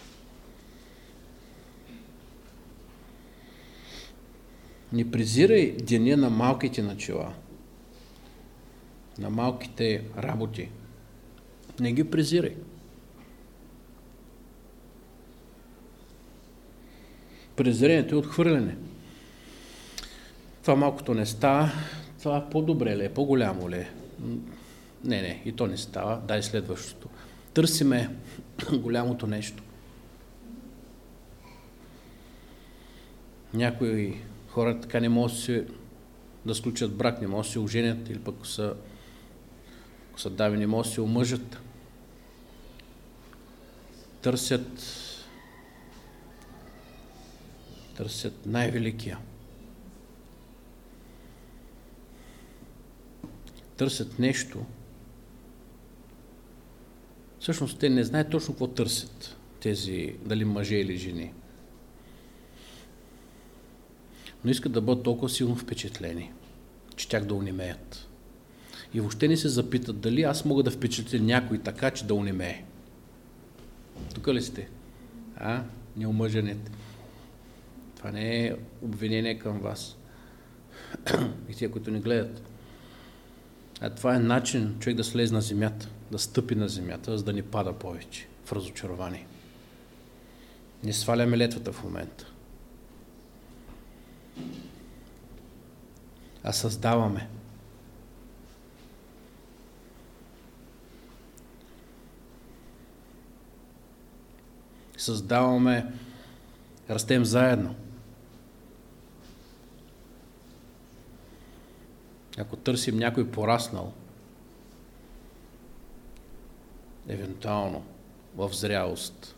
S1: Не презирай деня на малките начала, на малките работи. Не ги презирай. Презрението е отхвърляне. Това малкото не става, това по-добре ли е, по-голямо ли е? Не, и то не става, дай следващото. Търсиме голямото нещо. Някои хора така не могат да сключат брак, не могат да се оженят или пък ако са дави, не могат да се омъжат. Търсят най-великия. Търсят нещо. Всъщност те не знаят точно какво търсят тези, дали мъже или жени. Но искат да бъдат толкова силно впечатлени, че тях да онемеят. И въобще не се запитат дали аз мога да впечатля някой така, че да онемее. Тук ли сте? Неомъжените. Това не е обвинение към вас. И тия, които не гледат. А това е начин човек да слезе на земята, да стъпи на земята, за да не пада повече в разочарование. Не сваляме летвата в момента. А създаваме. Създаваме, растем заедно. Ако търсим някой пораснал, евентуално в зрялост.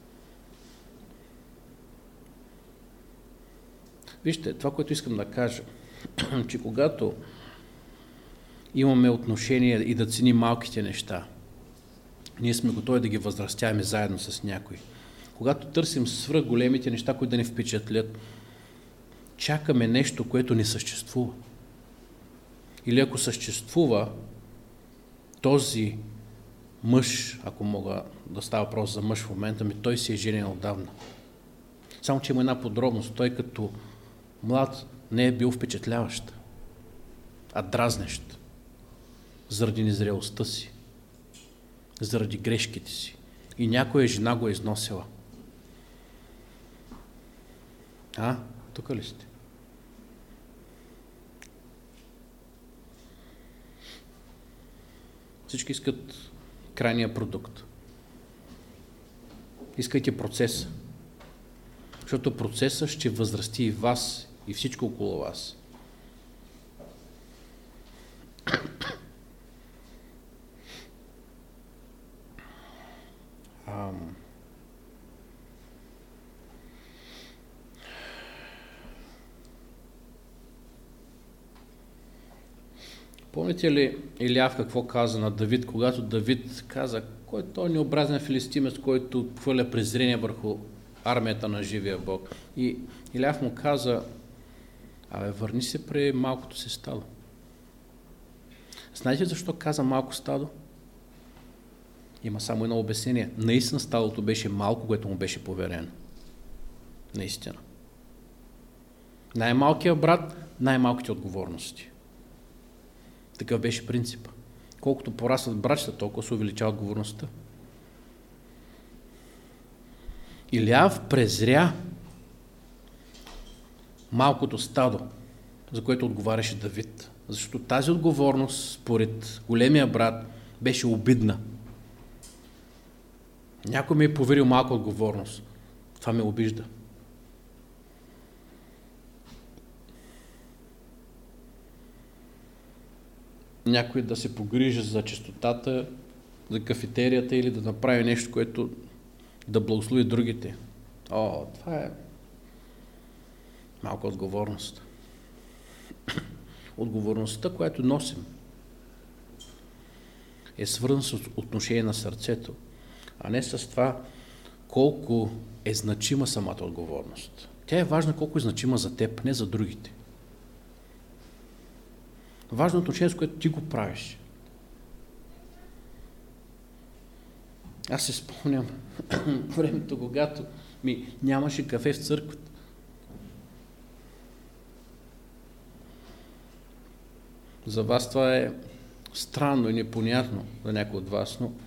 S1: Вижте, това, което искам да кажа, че когато имаме отношение и да ценим малките неща, ние сме готови да ги възрастяваме заедно с някой. Когато търсим свръх големите неща, които да ни впечатлят, чакаме нещо, което не съществува. Или ако съществува, този мъж, ако мога да става въпрос за мъж в момента, той си е женен отдавна. Само че има една подробност. Той като млад не е бил впечатляващ, а дразнещ. Заради незрелостта си, заради грешките си. И някоя жена го е износила. Тук ли сте? Всички искат крайния продукт. Искайте процеса. Защото процесът ще възрасти и вас, и всичко около вас. Помните ли Илияв какво каза на Давид, когато Давид каза, кой е този необразен филистимец, който хвърля презрение върху армията на живия Бог? И Илияв му каза, върни се при малкото си стадо. Знаете защо каза малко стадо? Има само едно обяснение. Наистина стадото беше малко, което му беше поверено. Наистина. Най-малкият брат, най-малките отговорности. Такъв беше принцип. Колкото порастват братята, толкова се увеличава отговорността. Илияв презря малкото стадо, за което отговаряше Давид. Защото тази отговорност, според големия брат, беше обидна. Някой ми е поверил малко отговорност. Това ме обижда. Някой да се погрижи за чистотата, за кафетерията или да направи нещо, което да благослови другите. Това е малка отговорност. Отговорността, която носим, е свързана с отношение на сърцето, а не с това колко е значима самата отговорност. Тя е важна колко е значима за теб, не за другите. Важно отношение, с което ти го правиш. Аз се спомням времето, когато ми нямаше кафе в църквата. За вас това е странно и непонятно за някой от вас, но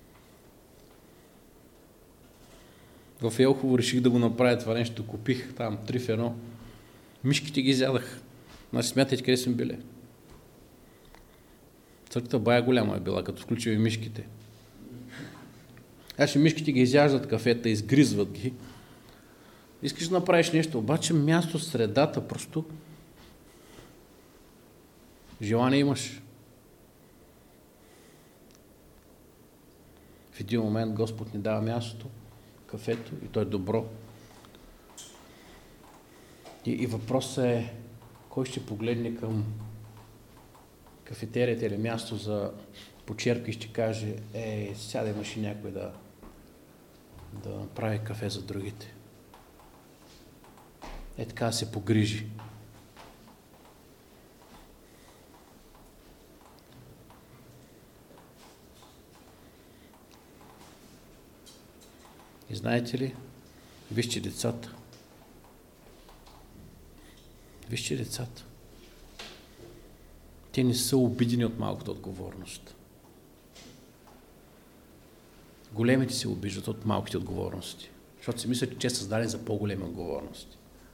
S1: в Елхово реших да го направя това нещо. Купих там 3 в 1. Мишките ги изядах. Смятайте къде съм били. Църквата бая голяма е била, като включим и мишките. Мишките ги изяждат кафета, изгризват ги. Искаш да направиш нещо, обаче място в средата, просто желание имаш. В един момент Господ ни дава мястото, кафето, и то е добро. И въпросът е, кой ще погледне към кафетерията или място за почерпка и ще каже, сяда имаш и някой да направи кафе за другите. Така се погрижи. И знаете ли, вижте децата. Вижте децата. Те не са обидени от малката отговорност. Големите се обиждат от малките отговорности, защото си мислят, че са създадени за по-големи отговорности.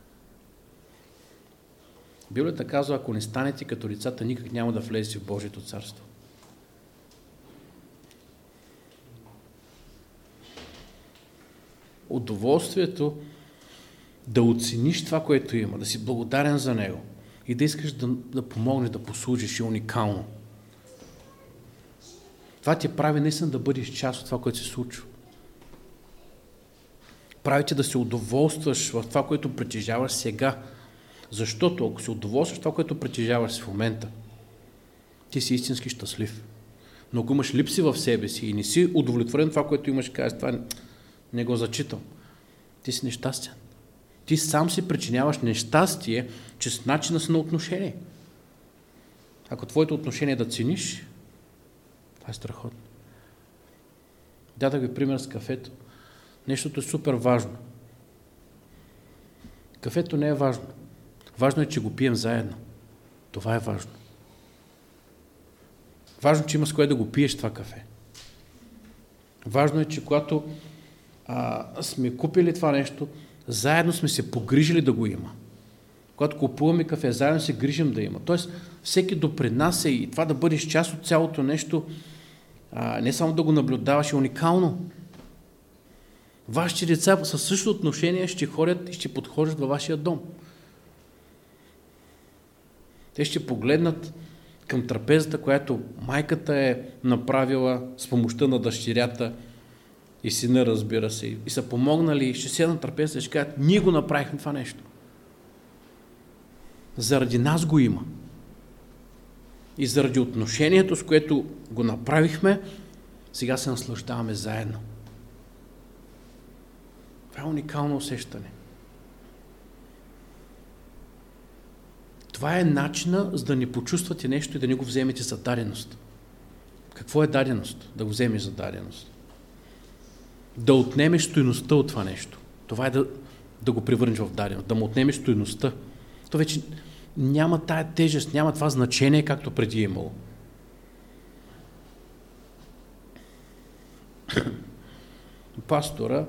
S1: Библията казва, ако не станете като децата, никак няма да влезете в Божието царство. Удоволствието да оцениш това, което има, да си благодарен за него и да искаш да помогнеш, да послужиш, е уникално. Това ти прави наистина да бъдеш част от това, което се случва. Прави те да се удоволстваш в това, което притежаваш сега. Защото ако се удоволстваш в това, което притежаваш в момента, ти си истински щастлив. Но ако имаш липси в себе си и не си удовлетворен това, което имаш, кажеш, това не го зачитам, ти си нещастен. Ти сам си причиняваш нещастие чрез начина си на отношение. Ако твоето отношение е да цениш, това е страхотно. Дадах ви пример с кафето. Нещото е супер важно. Кафето не е важно. Важно е, че го пием заедно. Това е важно. Важно, че има с кое да го пиеш това кафе. Важно е, че когато сме купили това нещо, заедно сме се погрижили да го има. Когато купуваме кафе, заедно се грижим да има. Тоест, всеки допринася и това да бъдеш част от цялото нещо, не само да го наблюдаваш, е уникално. Вашите деца със същото отношение ще ходят и ще подхождат във вашия дом. Те ще погледнат към трапезата, която майката е направила с помощта на дъщерята и сина, разбира се, и са помогнали, и ще седнат трапезата и ще кажат, ние го направихме това нещо. Заради нас го има. И заради отношението, с което го направихме, сега се наслаждаваме заедно. Това е уникално усещане. Това е начина, за да не почувствате нещо и да не го вземете за даденост. Какво е даденост? Да го вземеш за даденост. Да отнемеш стойността от това нещо. Това е да го превърнеш в даденост. Да му отнемеш стойността. То вече няма тая тежест, няма това значение, както преди е имало. Пастора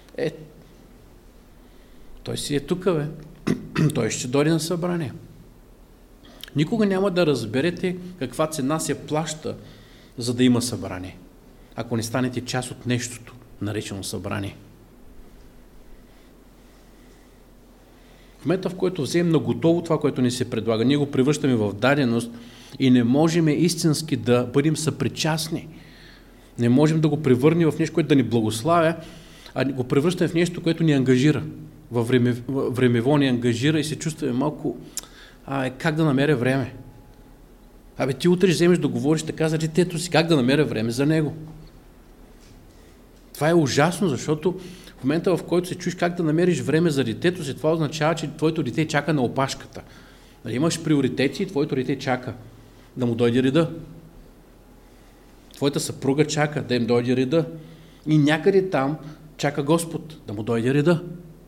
S1: той си е тук, бе. Той ще дойде на събрание. Никога няма да разберете каква цена се плаща, за да има събрание, ако не станете част от нещото, наречено събрание. В момента, в който вземем на готово това, което ни се предлага, ние го превръщаме в даденост и не можем истински да бъдем съпричастни. Не можем да го превърнем в нещо, което да ни благославя, а го превръщаме в нещо, което ни ангажира. Времево ни ангажира и се чувстваме малко, как да намеря време? Ти утре ще вземеш да говориш така за детето си, как да намеря време за него? Това е ужасно, защото в момента, в който се чуеш как да намериш време за детето си, това означава, че твоето дете чака на опашката. Имаш приоритети и твоето дете чака да му дойде реда. Твоята съпруга чака да им дойде реда. И някъде там чака Господ да му дойде реда.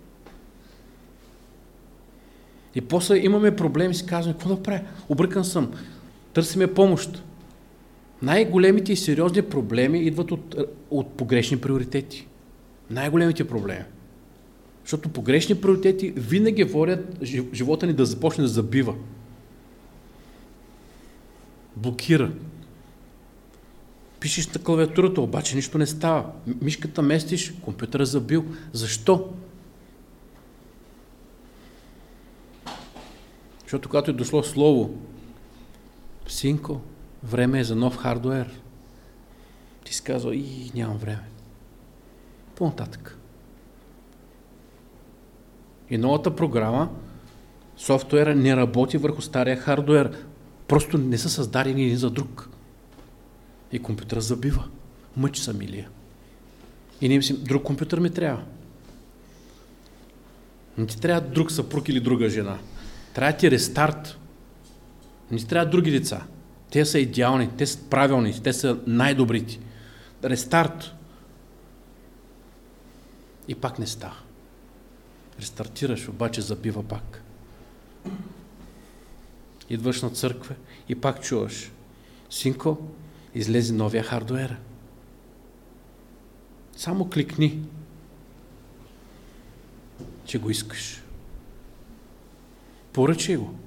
S1: И после имаме проблеми и си казваме, какво да правя? Обръкан съм. Търсиме помощ. Най-големите и сериозни проблеми идват от погрешни приоритети. Най-големите проблеми. Защото погрешни приоритети винаги водят живота ни да започне да забива. Блокира. Пишеш на клавиатурата, обаче нищо не става. Мишката местиш, компютъра забил. Защо? Защото когато е дошло слово, синко, време е за нов хардуер. Ти си казва, нямам време. По-нататък. И новата програма, софтуера не работи върху стария хардуер. Просто не са създадени един за друг. И компютър забива. Мъчи са, милия. И не мислим, друг компютър ми трябва. Не ти трябва друг съпруг или друга жена. Трябва ти рестарт. Не ти трябва други деца. Те са идеални, те са правилни, те са най-добрите. Рестарт. И пак не става. Рестартираш, обаче забива пак. Идваш на църква и пак чуваш. Синко, излезе новия хардуер. Само кликни, че го искаш. Поръчай го.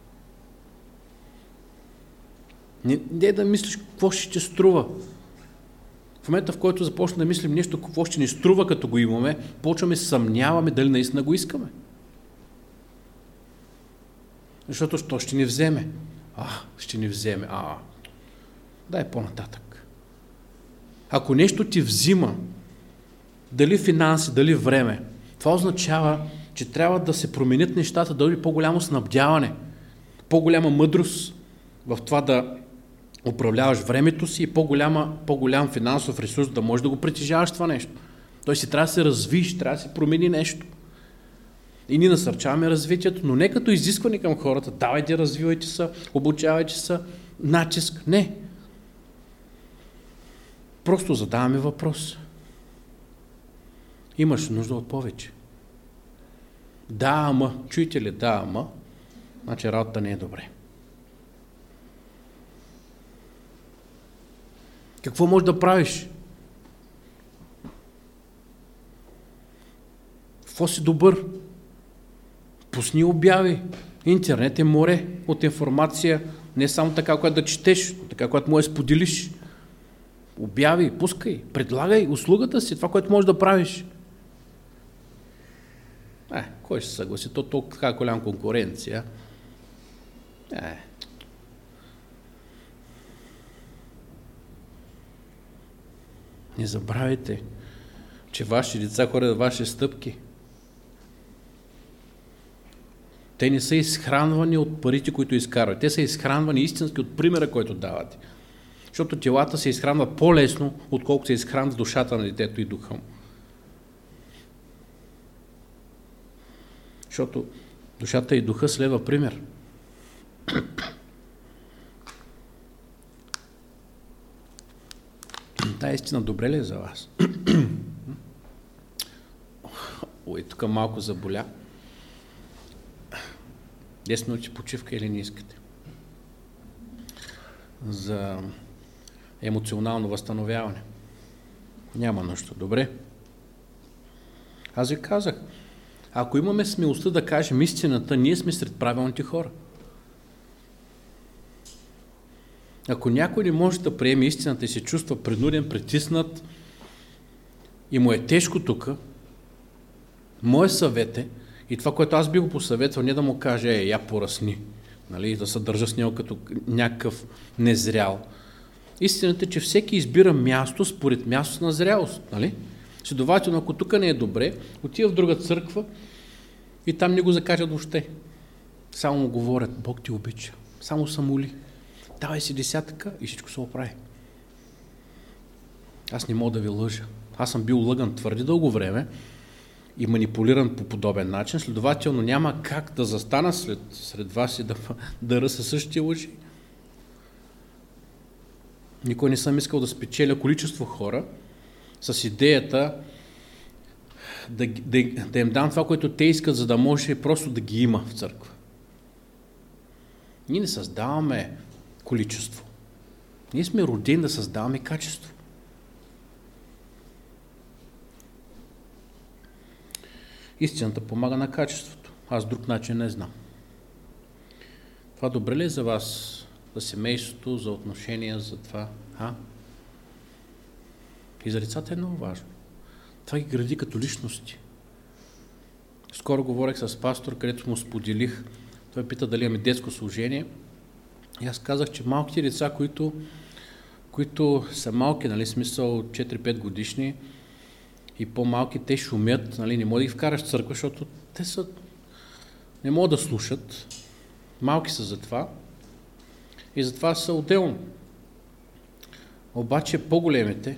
S1: Не да мислиш какво ще ти струва. В момента, в който започнем да мислим нещо, какво ще ни струва, като го имаме, почваме съмняваме дали наистина го искаме. Защото що ще ни вземе? Ще ни вземе. Дай по-нататък. Ако нещо ти взима, дали финанси, дали време, това означава, че трябва да се променят нещата, да дойде по-голямо снабдяване, по-голяма мъдрост в това да управляваш времето си и по-голям финансов ресурс, да можеш да го притежаваш това нещо. Той си трябва да се развиш, трябва да се промени нещо. И ние насърчаваме развитието, но не като изискване към хората, давайте, развивайте се, обучавайте се, натиск. Не. Просто задаваме въпрос. Имаш нужда от повече. Чуете ли? Значи работата не е добре. Какво можеш да правиш? Какво си добър? Пусни обяви. Интернет е море от информация, не само така, която да четеш, но така, която можеш да споделиш. Обяви, пускай, предлагай услугата си, това, което можеш да правиш. Кой ще се съгласи? То така голяма конкуренция. Не забравяйте, че ваши деца ходят ваши стъпки. Те не са изхранвани от парите, които изкарват. Те са изхранвани истински от примера, който давате. Защото телата се изхранват по-лесно, отколкото се изхранва душата на детето и духа му. Защото душата и духа следва пример. Тая истина добре ли е за вас? Ой, тук малко заболя. 10 минути почивка или не искате? За емоционално възстановяване. Няма нищо. Добре. Аз ви казах, ако имаме смелостта да кажем истината, ние сме сред правилните хора. Ако някой не може да приеме истината и се чувства принуден, притиснат и му е тежко тук, моят съвет е, и това, което аз би го посъветвал, не да му каже, я поръсни, нали, да се държа с него като някакъв незрял. Истината е, че всеки избира място според място на зрялост. Нали? Следователно, ако тук не е добре, отива в друга църква и там не го закажат въобще. Само му говорят, Бог ти обича, само са моли. Давай си десятъка и всичко се оправи. Аз не мога да ви лъжа. Аз съм бил лъган твърде дълго време и манипулиран по подобен начин, следователно няма как да застана сред вас и да ръса същия лъжи. Никой не съм искал да спечеля количество хора с идеята да им дам това, което те искат, за да може просто да ги има в църква. Ние не създаваме количество. Ние сме родени да създаваме качество. Истината помага на качеството. Аз друг начин не знам. Това добре ли е за вас, за семейството, за отношения, за това? И за децата е много важно. Това ги гради като личности. Скоро говорех с пастор, където му споделих. Той пита дали имаме детско служение. И аз казах, че малките деца, които са малки, нали, смисъл 4-5 годишни и по-малки, те шумят, нали, не може да ги вкараш в църква, защото те не могат да слушат. Малки са за това и затова са отделно. Обаче по-големите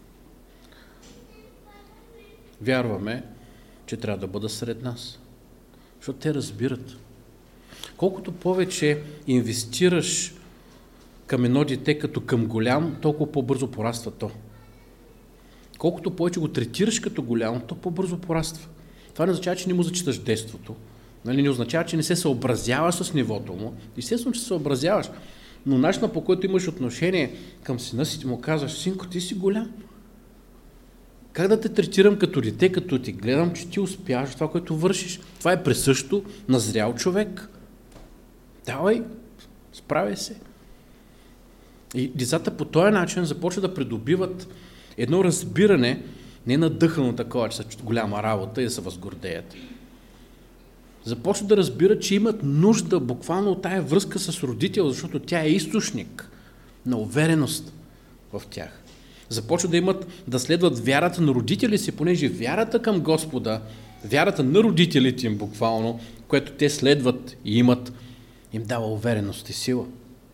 S1: вярваме, че трябва да бъдат сред нас, защото те разбират. Колкото повече инвестираш към едно дете като към голям, толкова по-бързо пораства то. Колкото повече го третираш като голямо, то по-бързо пораства. Това не означава, че не му зачиташ детството. Нали? Не означава, че не се съобразяваш с нивото му. Естествено, че се съобразяваш. Но начинът, по който имаш отношение към сина си, ти му казваш, синко, ти си голям. Как да те третирам като дете, като ти гледам, че ти успяваш това, което вършиш? Това е присъщо на зрял човек. Давай, справяй се. И децата по този начин започват да придобиват едно разбиране, не надъхано такова, че са голяма работа и да се възгордеят. Започват да разбират, че имат нужда буквално от тая връзка с родител, защото тя е източник на увереност в тях. Започват да следват вярата на родители си, понеже вярата към Господа, вярата на родителите им буквално, което те следват и имат, им дава увереност и сила.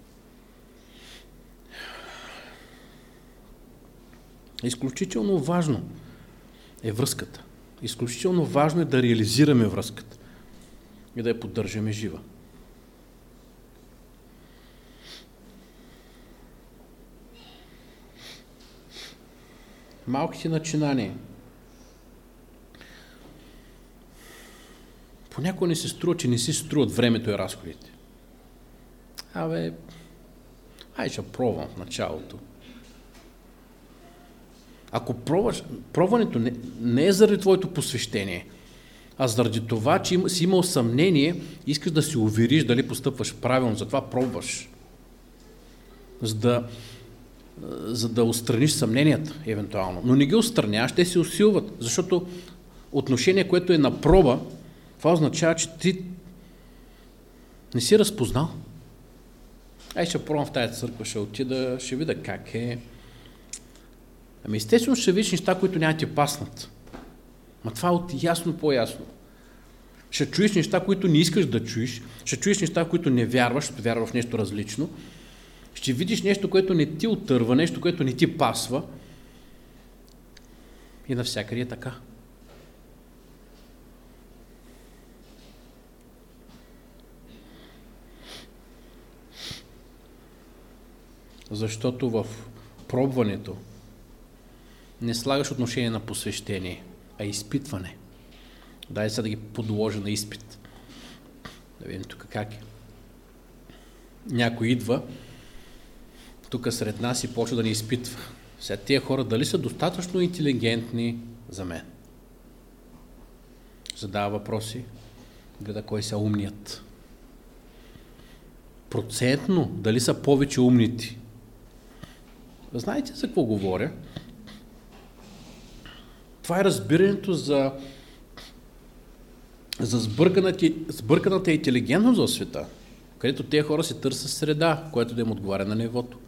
S1: Изключително важно е връзката. Изключително важно е да реализираме връзката и да я поддържаме жива. Малките начинания. Понякога не се струва, че не си струват времето и разходите. Ще пробвам в началото. Ако пробваш, пробването не е заради твоето посвещение, а заради това, че си имал съмнение, искаш да се увериш дали постъпваш правилно, затова пробваш. За да отстраниш съмненията, евентуално. Но не ги отстраняваш, те се усилват, защото отношение, което е на проба, това означава, че ти не си разпознал. Ще пробвам в тази църква, ще отида, ще видя как е. Ами естествено ще видиш неща, които няма ти паснат. Ма това е от ясно по-ясно. Ще чуеш неща, които не искаш да чуеш, ще чуеш неща, които не вярваш, ще вярваш в нещо различно, ще видиш нещо, което не ти отърва, нещо, което не ти пасва. И навсякъде е така. Защото в пробването не слагаш отношение на посвещение, а изпитване. Дай сега да ги подложа на изпит. Да видим тук как е. Някой идва тук сред нас и почва да ни изпитва. Сега тия хора дали са достатъчно интелигентни за мен? Задава въпроси, гледа кой са умният. Процентно, дали са повече умните? Знаете за какво говоря? Това е разбирането за сбърканата интелигентност в света, където тези хора си търсят среда, която да им отговаря на нивото.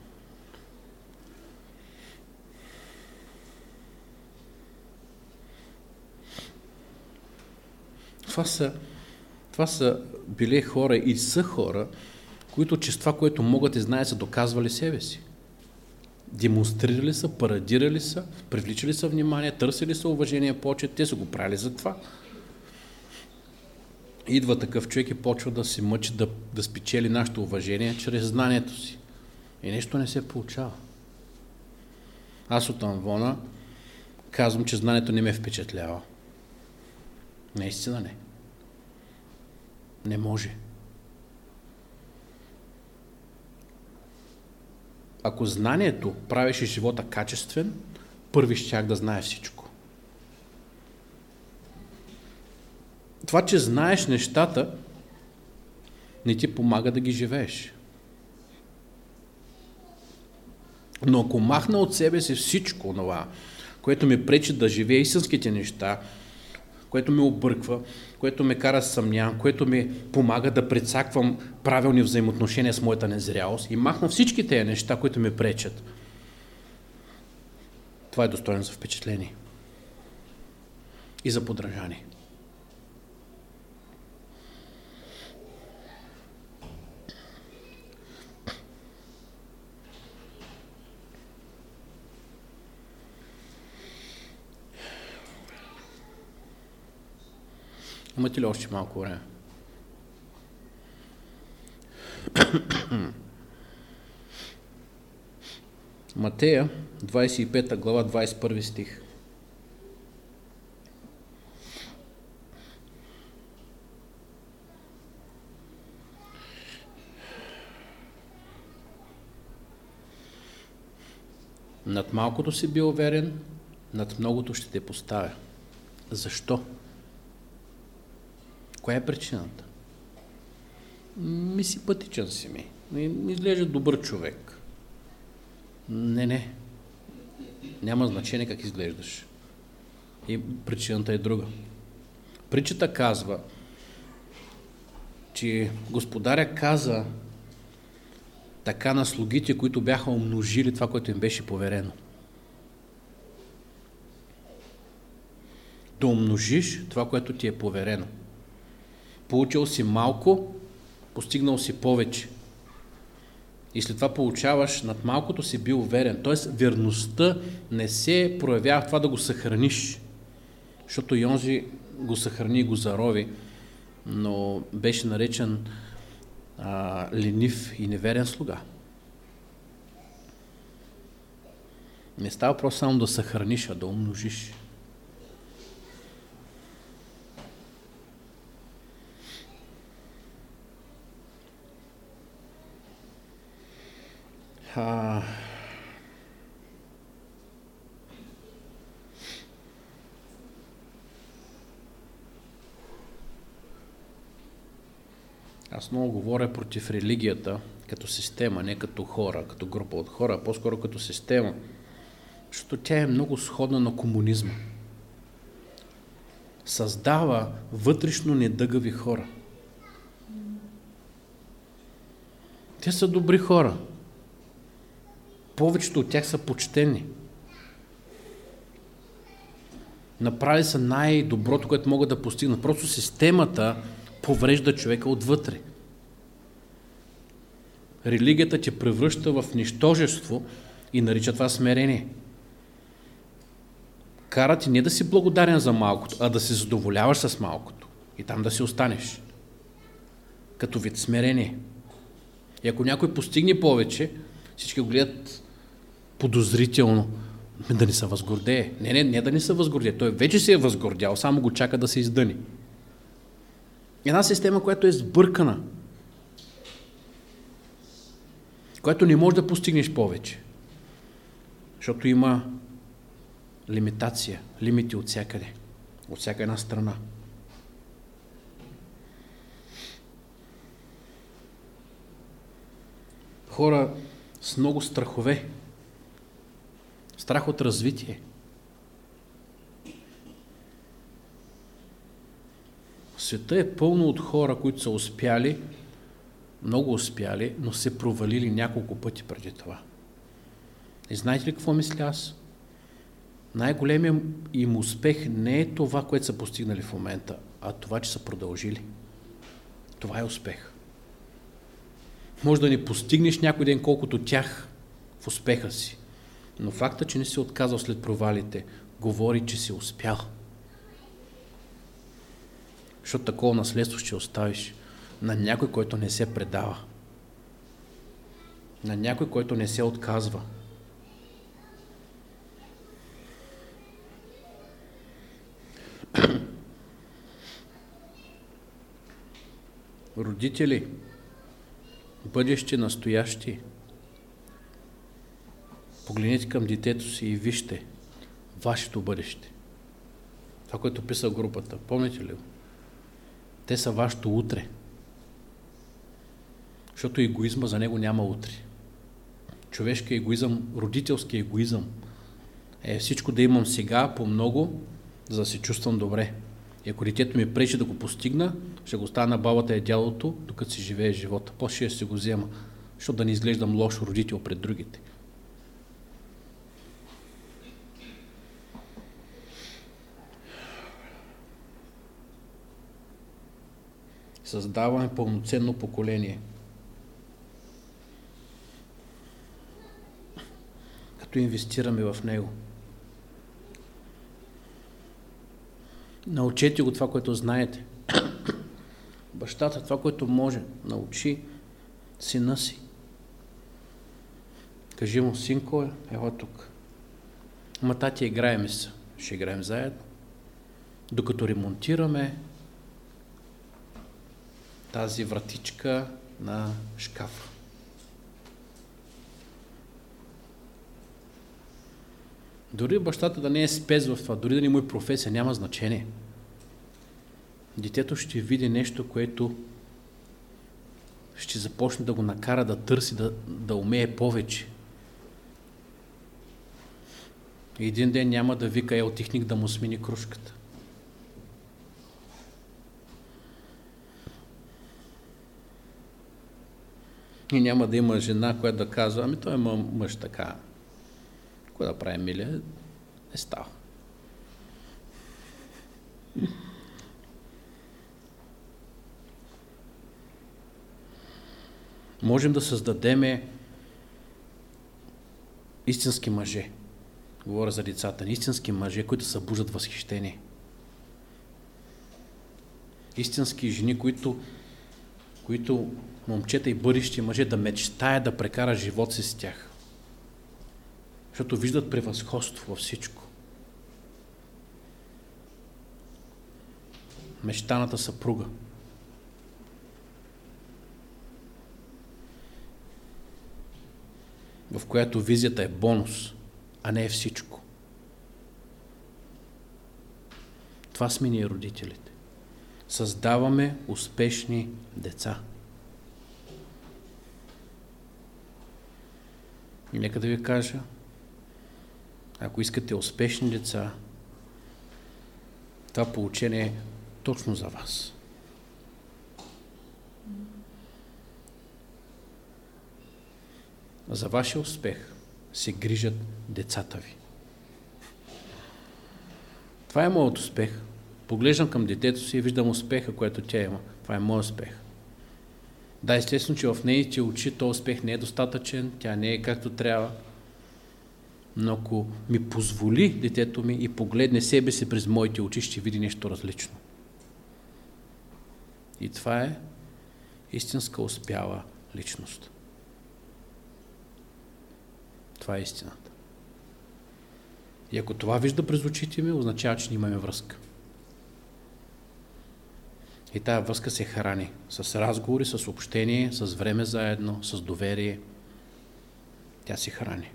S1: Това са били хора и са хора, които чрез това, което могат и знаят, са доказвали себе си. Демонстрирали са, парадирали са, привличали са внимание, търсили са уважение, почет, те са го правили за това. Идва такъв човек и почва да се мъчи да спечели нашето уважение чрез знанието си. И нещо не се получава. Аз от амвона казвам, че знанието не ме впечатлява. Наистина не. Не може. Ако знанието правеше живота качествен, първи щях да знае всичко. Това, че знаеш нещата, не ти помага да ги живееш. Но ако махна от себе си всичко това, което ми пречи да живея истинските неща, което ме обърква, което ме кара съмнявам, което ми помага да прецаквам правилни взаимоотношения с моята незрялост и махна всички тези неща, които ми пречат, това е достойно за впечатление и за подражание. Имате ли още малко време? Матея, 25 глава, 21 стих. Над малкото си бил уверен, над многото ще те поставя. Защо? Коя е причината? Симпатичен си ми. Изглежда добър човек. Не. Няма значение как изглеждаш. И причината е друга. Притчата казва, че господаря каза така на слугите, които бяха умножили това, което им беше поверено. Да умножиш това, което ти е поверено. Получил си малко, постигнал си повече. И след това получаваш, над малкото си бил уверен. Тоест, верността не се проявява в това да го съхраниш. Защото и онзи го съхрани и го зарови, но беше наречен ленив и неверен слуга. Не става просто само да съхраниш, а да умножиш. Аз много говоря против религията като система, не като хора, като група от хора, а по-скоро като система, защото тя е много сходна на комунизма. Създава вътрешно недъгави хора. Те са добри хора. Повечето от тях са почтени. Направили са най-доброто, което могат да постигнат. Просто системата поврежда човека отвътре. Религията те превръща в нищожество и нарича това смирение. Кара ти не да си благодарен за малкото, а да се задоволяваш с малкото и там да си останеш. Като вид смирение. И ако някой постигне повече, всички го гледат подозрително. Да не се възгордее. Не да не се възгордее. Той вече се е възгордял, само го чака да се издъни. Една система, която е сбъркана, която не може да постигнеш повече. Защото има лимитация, лимити от всякъде, от всяка една страна. Хора с много страхове, страх от развитие. Света е пълно от хора, които са успяли, много успяли, но се провалили няколко пъти преди това. И знаете ли какво мисля аз? Най-големият им успех не е това, което са постигнали в момента, а това, че са продължили. Това е успех. Може да не постигнеш някой ден колкото тях в успеха си, но факта, че не си отказал след провалите, говори, че си успял. Защото такова наследство ще оставиш на някой, който не се предава. На някой, който не се отказва. Родители, бъдещи, настоящи, погледнете към детето си и вижте вашето бъдеще. Това, което писа групата, помните ли го? Те са вашето утре. Защото егоизма за него няма утре. Човешки егоизъм, родителски егоизъм е всичко да имам сега по много, за да се чувствам добре. И ако детето ми пречи да го постигна, ще го оставя на бабата и дядото, докато си живее живота. После ще си го взема, защото да не изглеждам лош родител пред другите. Създаваме пълноценно поколение. Като инвестираме в него. Научете го това, което знаете. Бащата, това, което може, научи сина си. Кажи му, синко, ела тук. Ама тати, играем се. Ще играем заедно. Докато ремонтираме тази вратичка на шкафа. Дори бащата да не е спец в това, дори да не му е професия, няма значение. Детето ще види нещо, което ще започне да го накара да търси, да умее повече. И един ден няма да вика елтехник да му смени кружката. И няма да има жена, която да казва, ами той е мъж така. Кой да прави, милия? Не става. Можем да създадем истински мъже. Говоря за децата. Истински мъже, които събуждат възхищение. Истински жени, които момчета и бъдещи мъже да мечтаят да прекарат живот си с тях. Защото виждат превъзходство във всичко. Мечтаната съпруга. В която визията е бонус, а не е всичко. Това сме ние родителите. Създаваме успешни деца. И нека да ви кажа, ако искате успешни деца, това поучение е точно за вас. За вашия успех се грижат децата ви. Това е моят успех. Поглеждам към детето си и виждам успеха, който тя има. Това е моят успех. Да, естествено, че в нейните очи този успех не е достатъчен, тя не е както трябва. Но ако ми позволи детето ми и погледне себе си през моите очи, ще види нещо различно. И това е истинска успяла личност. Това е истината. И ако това вижда през очите ми, означава, че имаме връзка. И тая връзка се храни с разговори, с общение, с време заедно, с доверие. Тя се храни.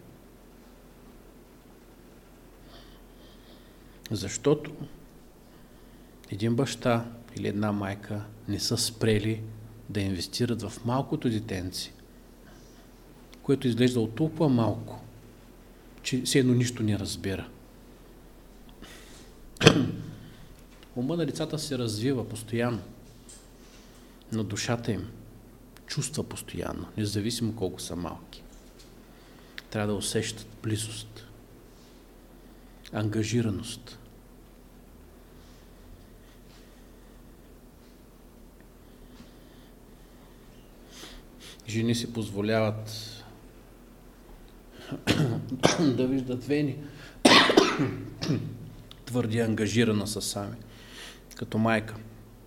S1: Защото един баща или една майка не са спрели да инвестират в малкото детенци, което изглежда от толкова малко, че все едно нищо не разбира. Ума на децата се развива постоянно, но душата им чувства постоянно, независимо колко са малки. Трябва да усещат близост, ангажираност. Жени си позволяват да виждат вени твърди ангажирана са сами, като майка.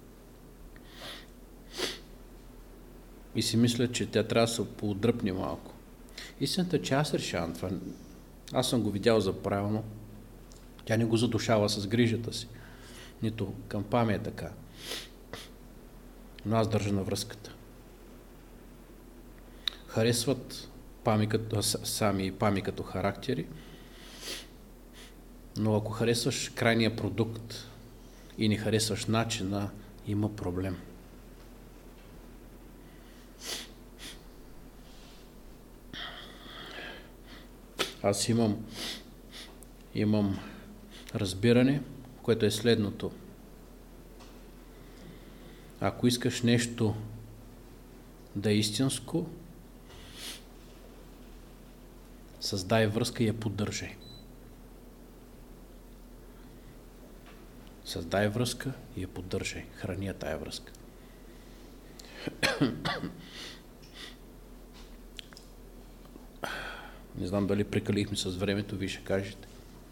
S1: И си мислят, че тя трябва да се поотдръпне малко. Истината, че аз решавам това. Аз съм го видял за правилно. Тя не го задушава с грижата си. Нито към памет така. Но аз държа на връзката. Харесват сами и пами като характери, но ако харесваш крайния продукт и не харесваш начина, има проблем. Аз имам разбиране, което е следното. Ако искаш нещо да е истинско, създай връзка и я поддържай. Създай връзка и я поддържай. Храни я тая връзка. Не знам дали прекалихме с времето, вие ще кажете.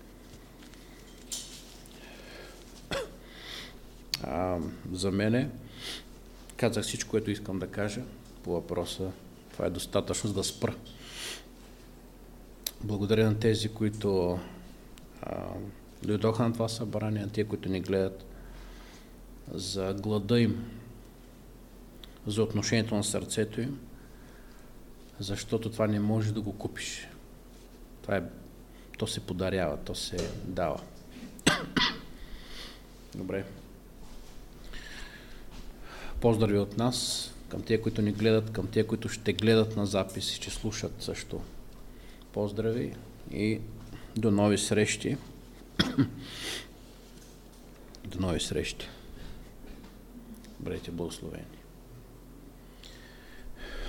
S1: За мене казах всичко, което искам да кажа по въпроса. Това е достатъчно, за да спра. Благодаря на тези, които дойдоха на това събрание, на тези, които ни гледат, за глада им, за отношението на сърцето им, защото това не може да го купиш. То се подарява, то се дава. Добре. Поздрави от нас към тези, които ни гледат, към тези, които ще гледат на запис и ще слушат също. Поздрави и до нови срещи. До нови срещи. Бъдете благословени.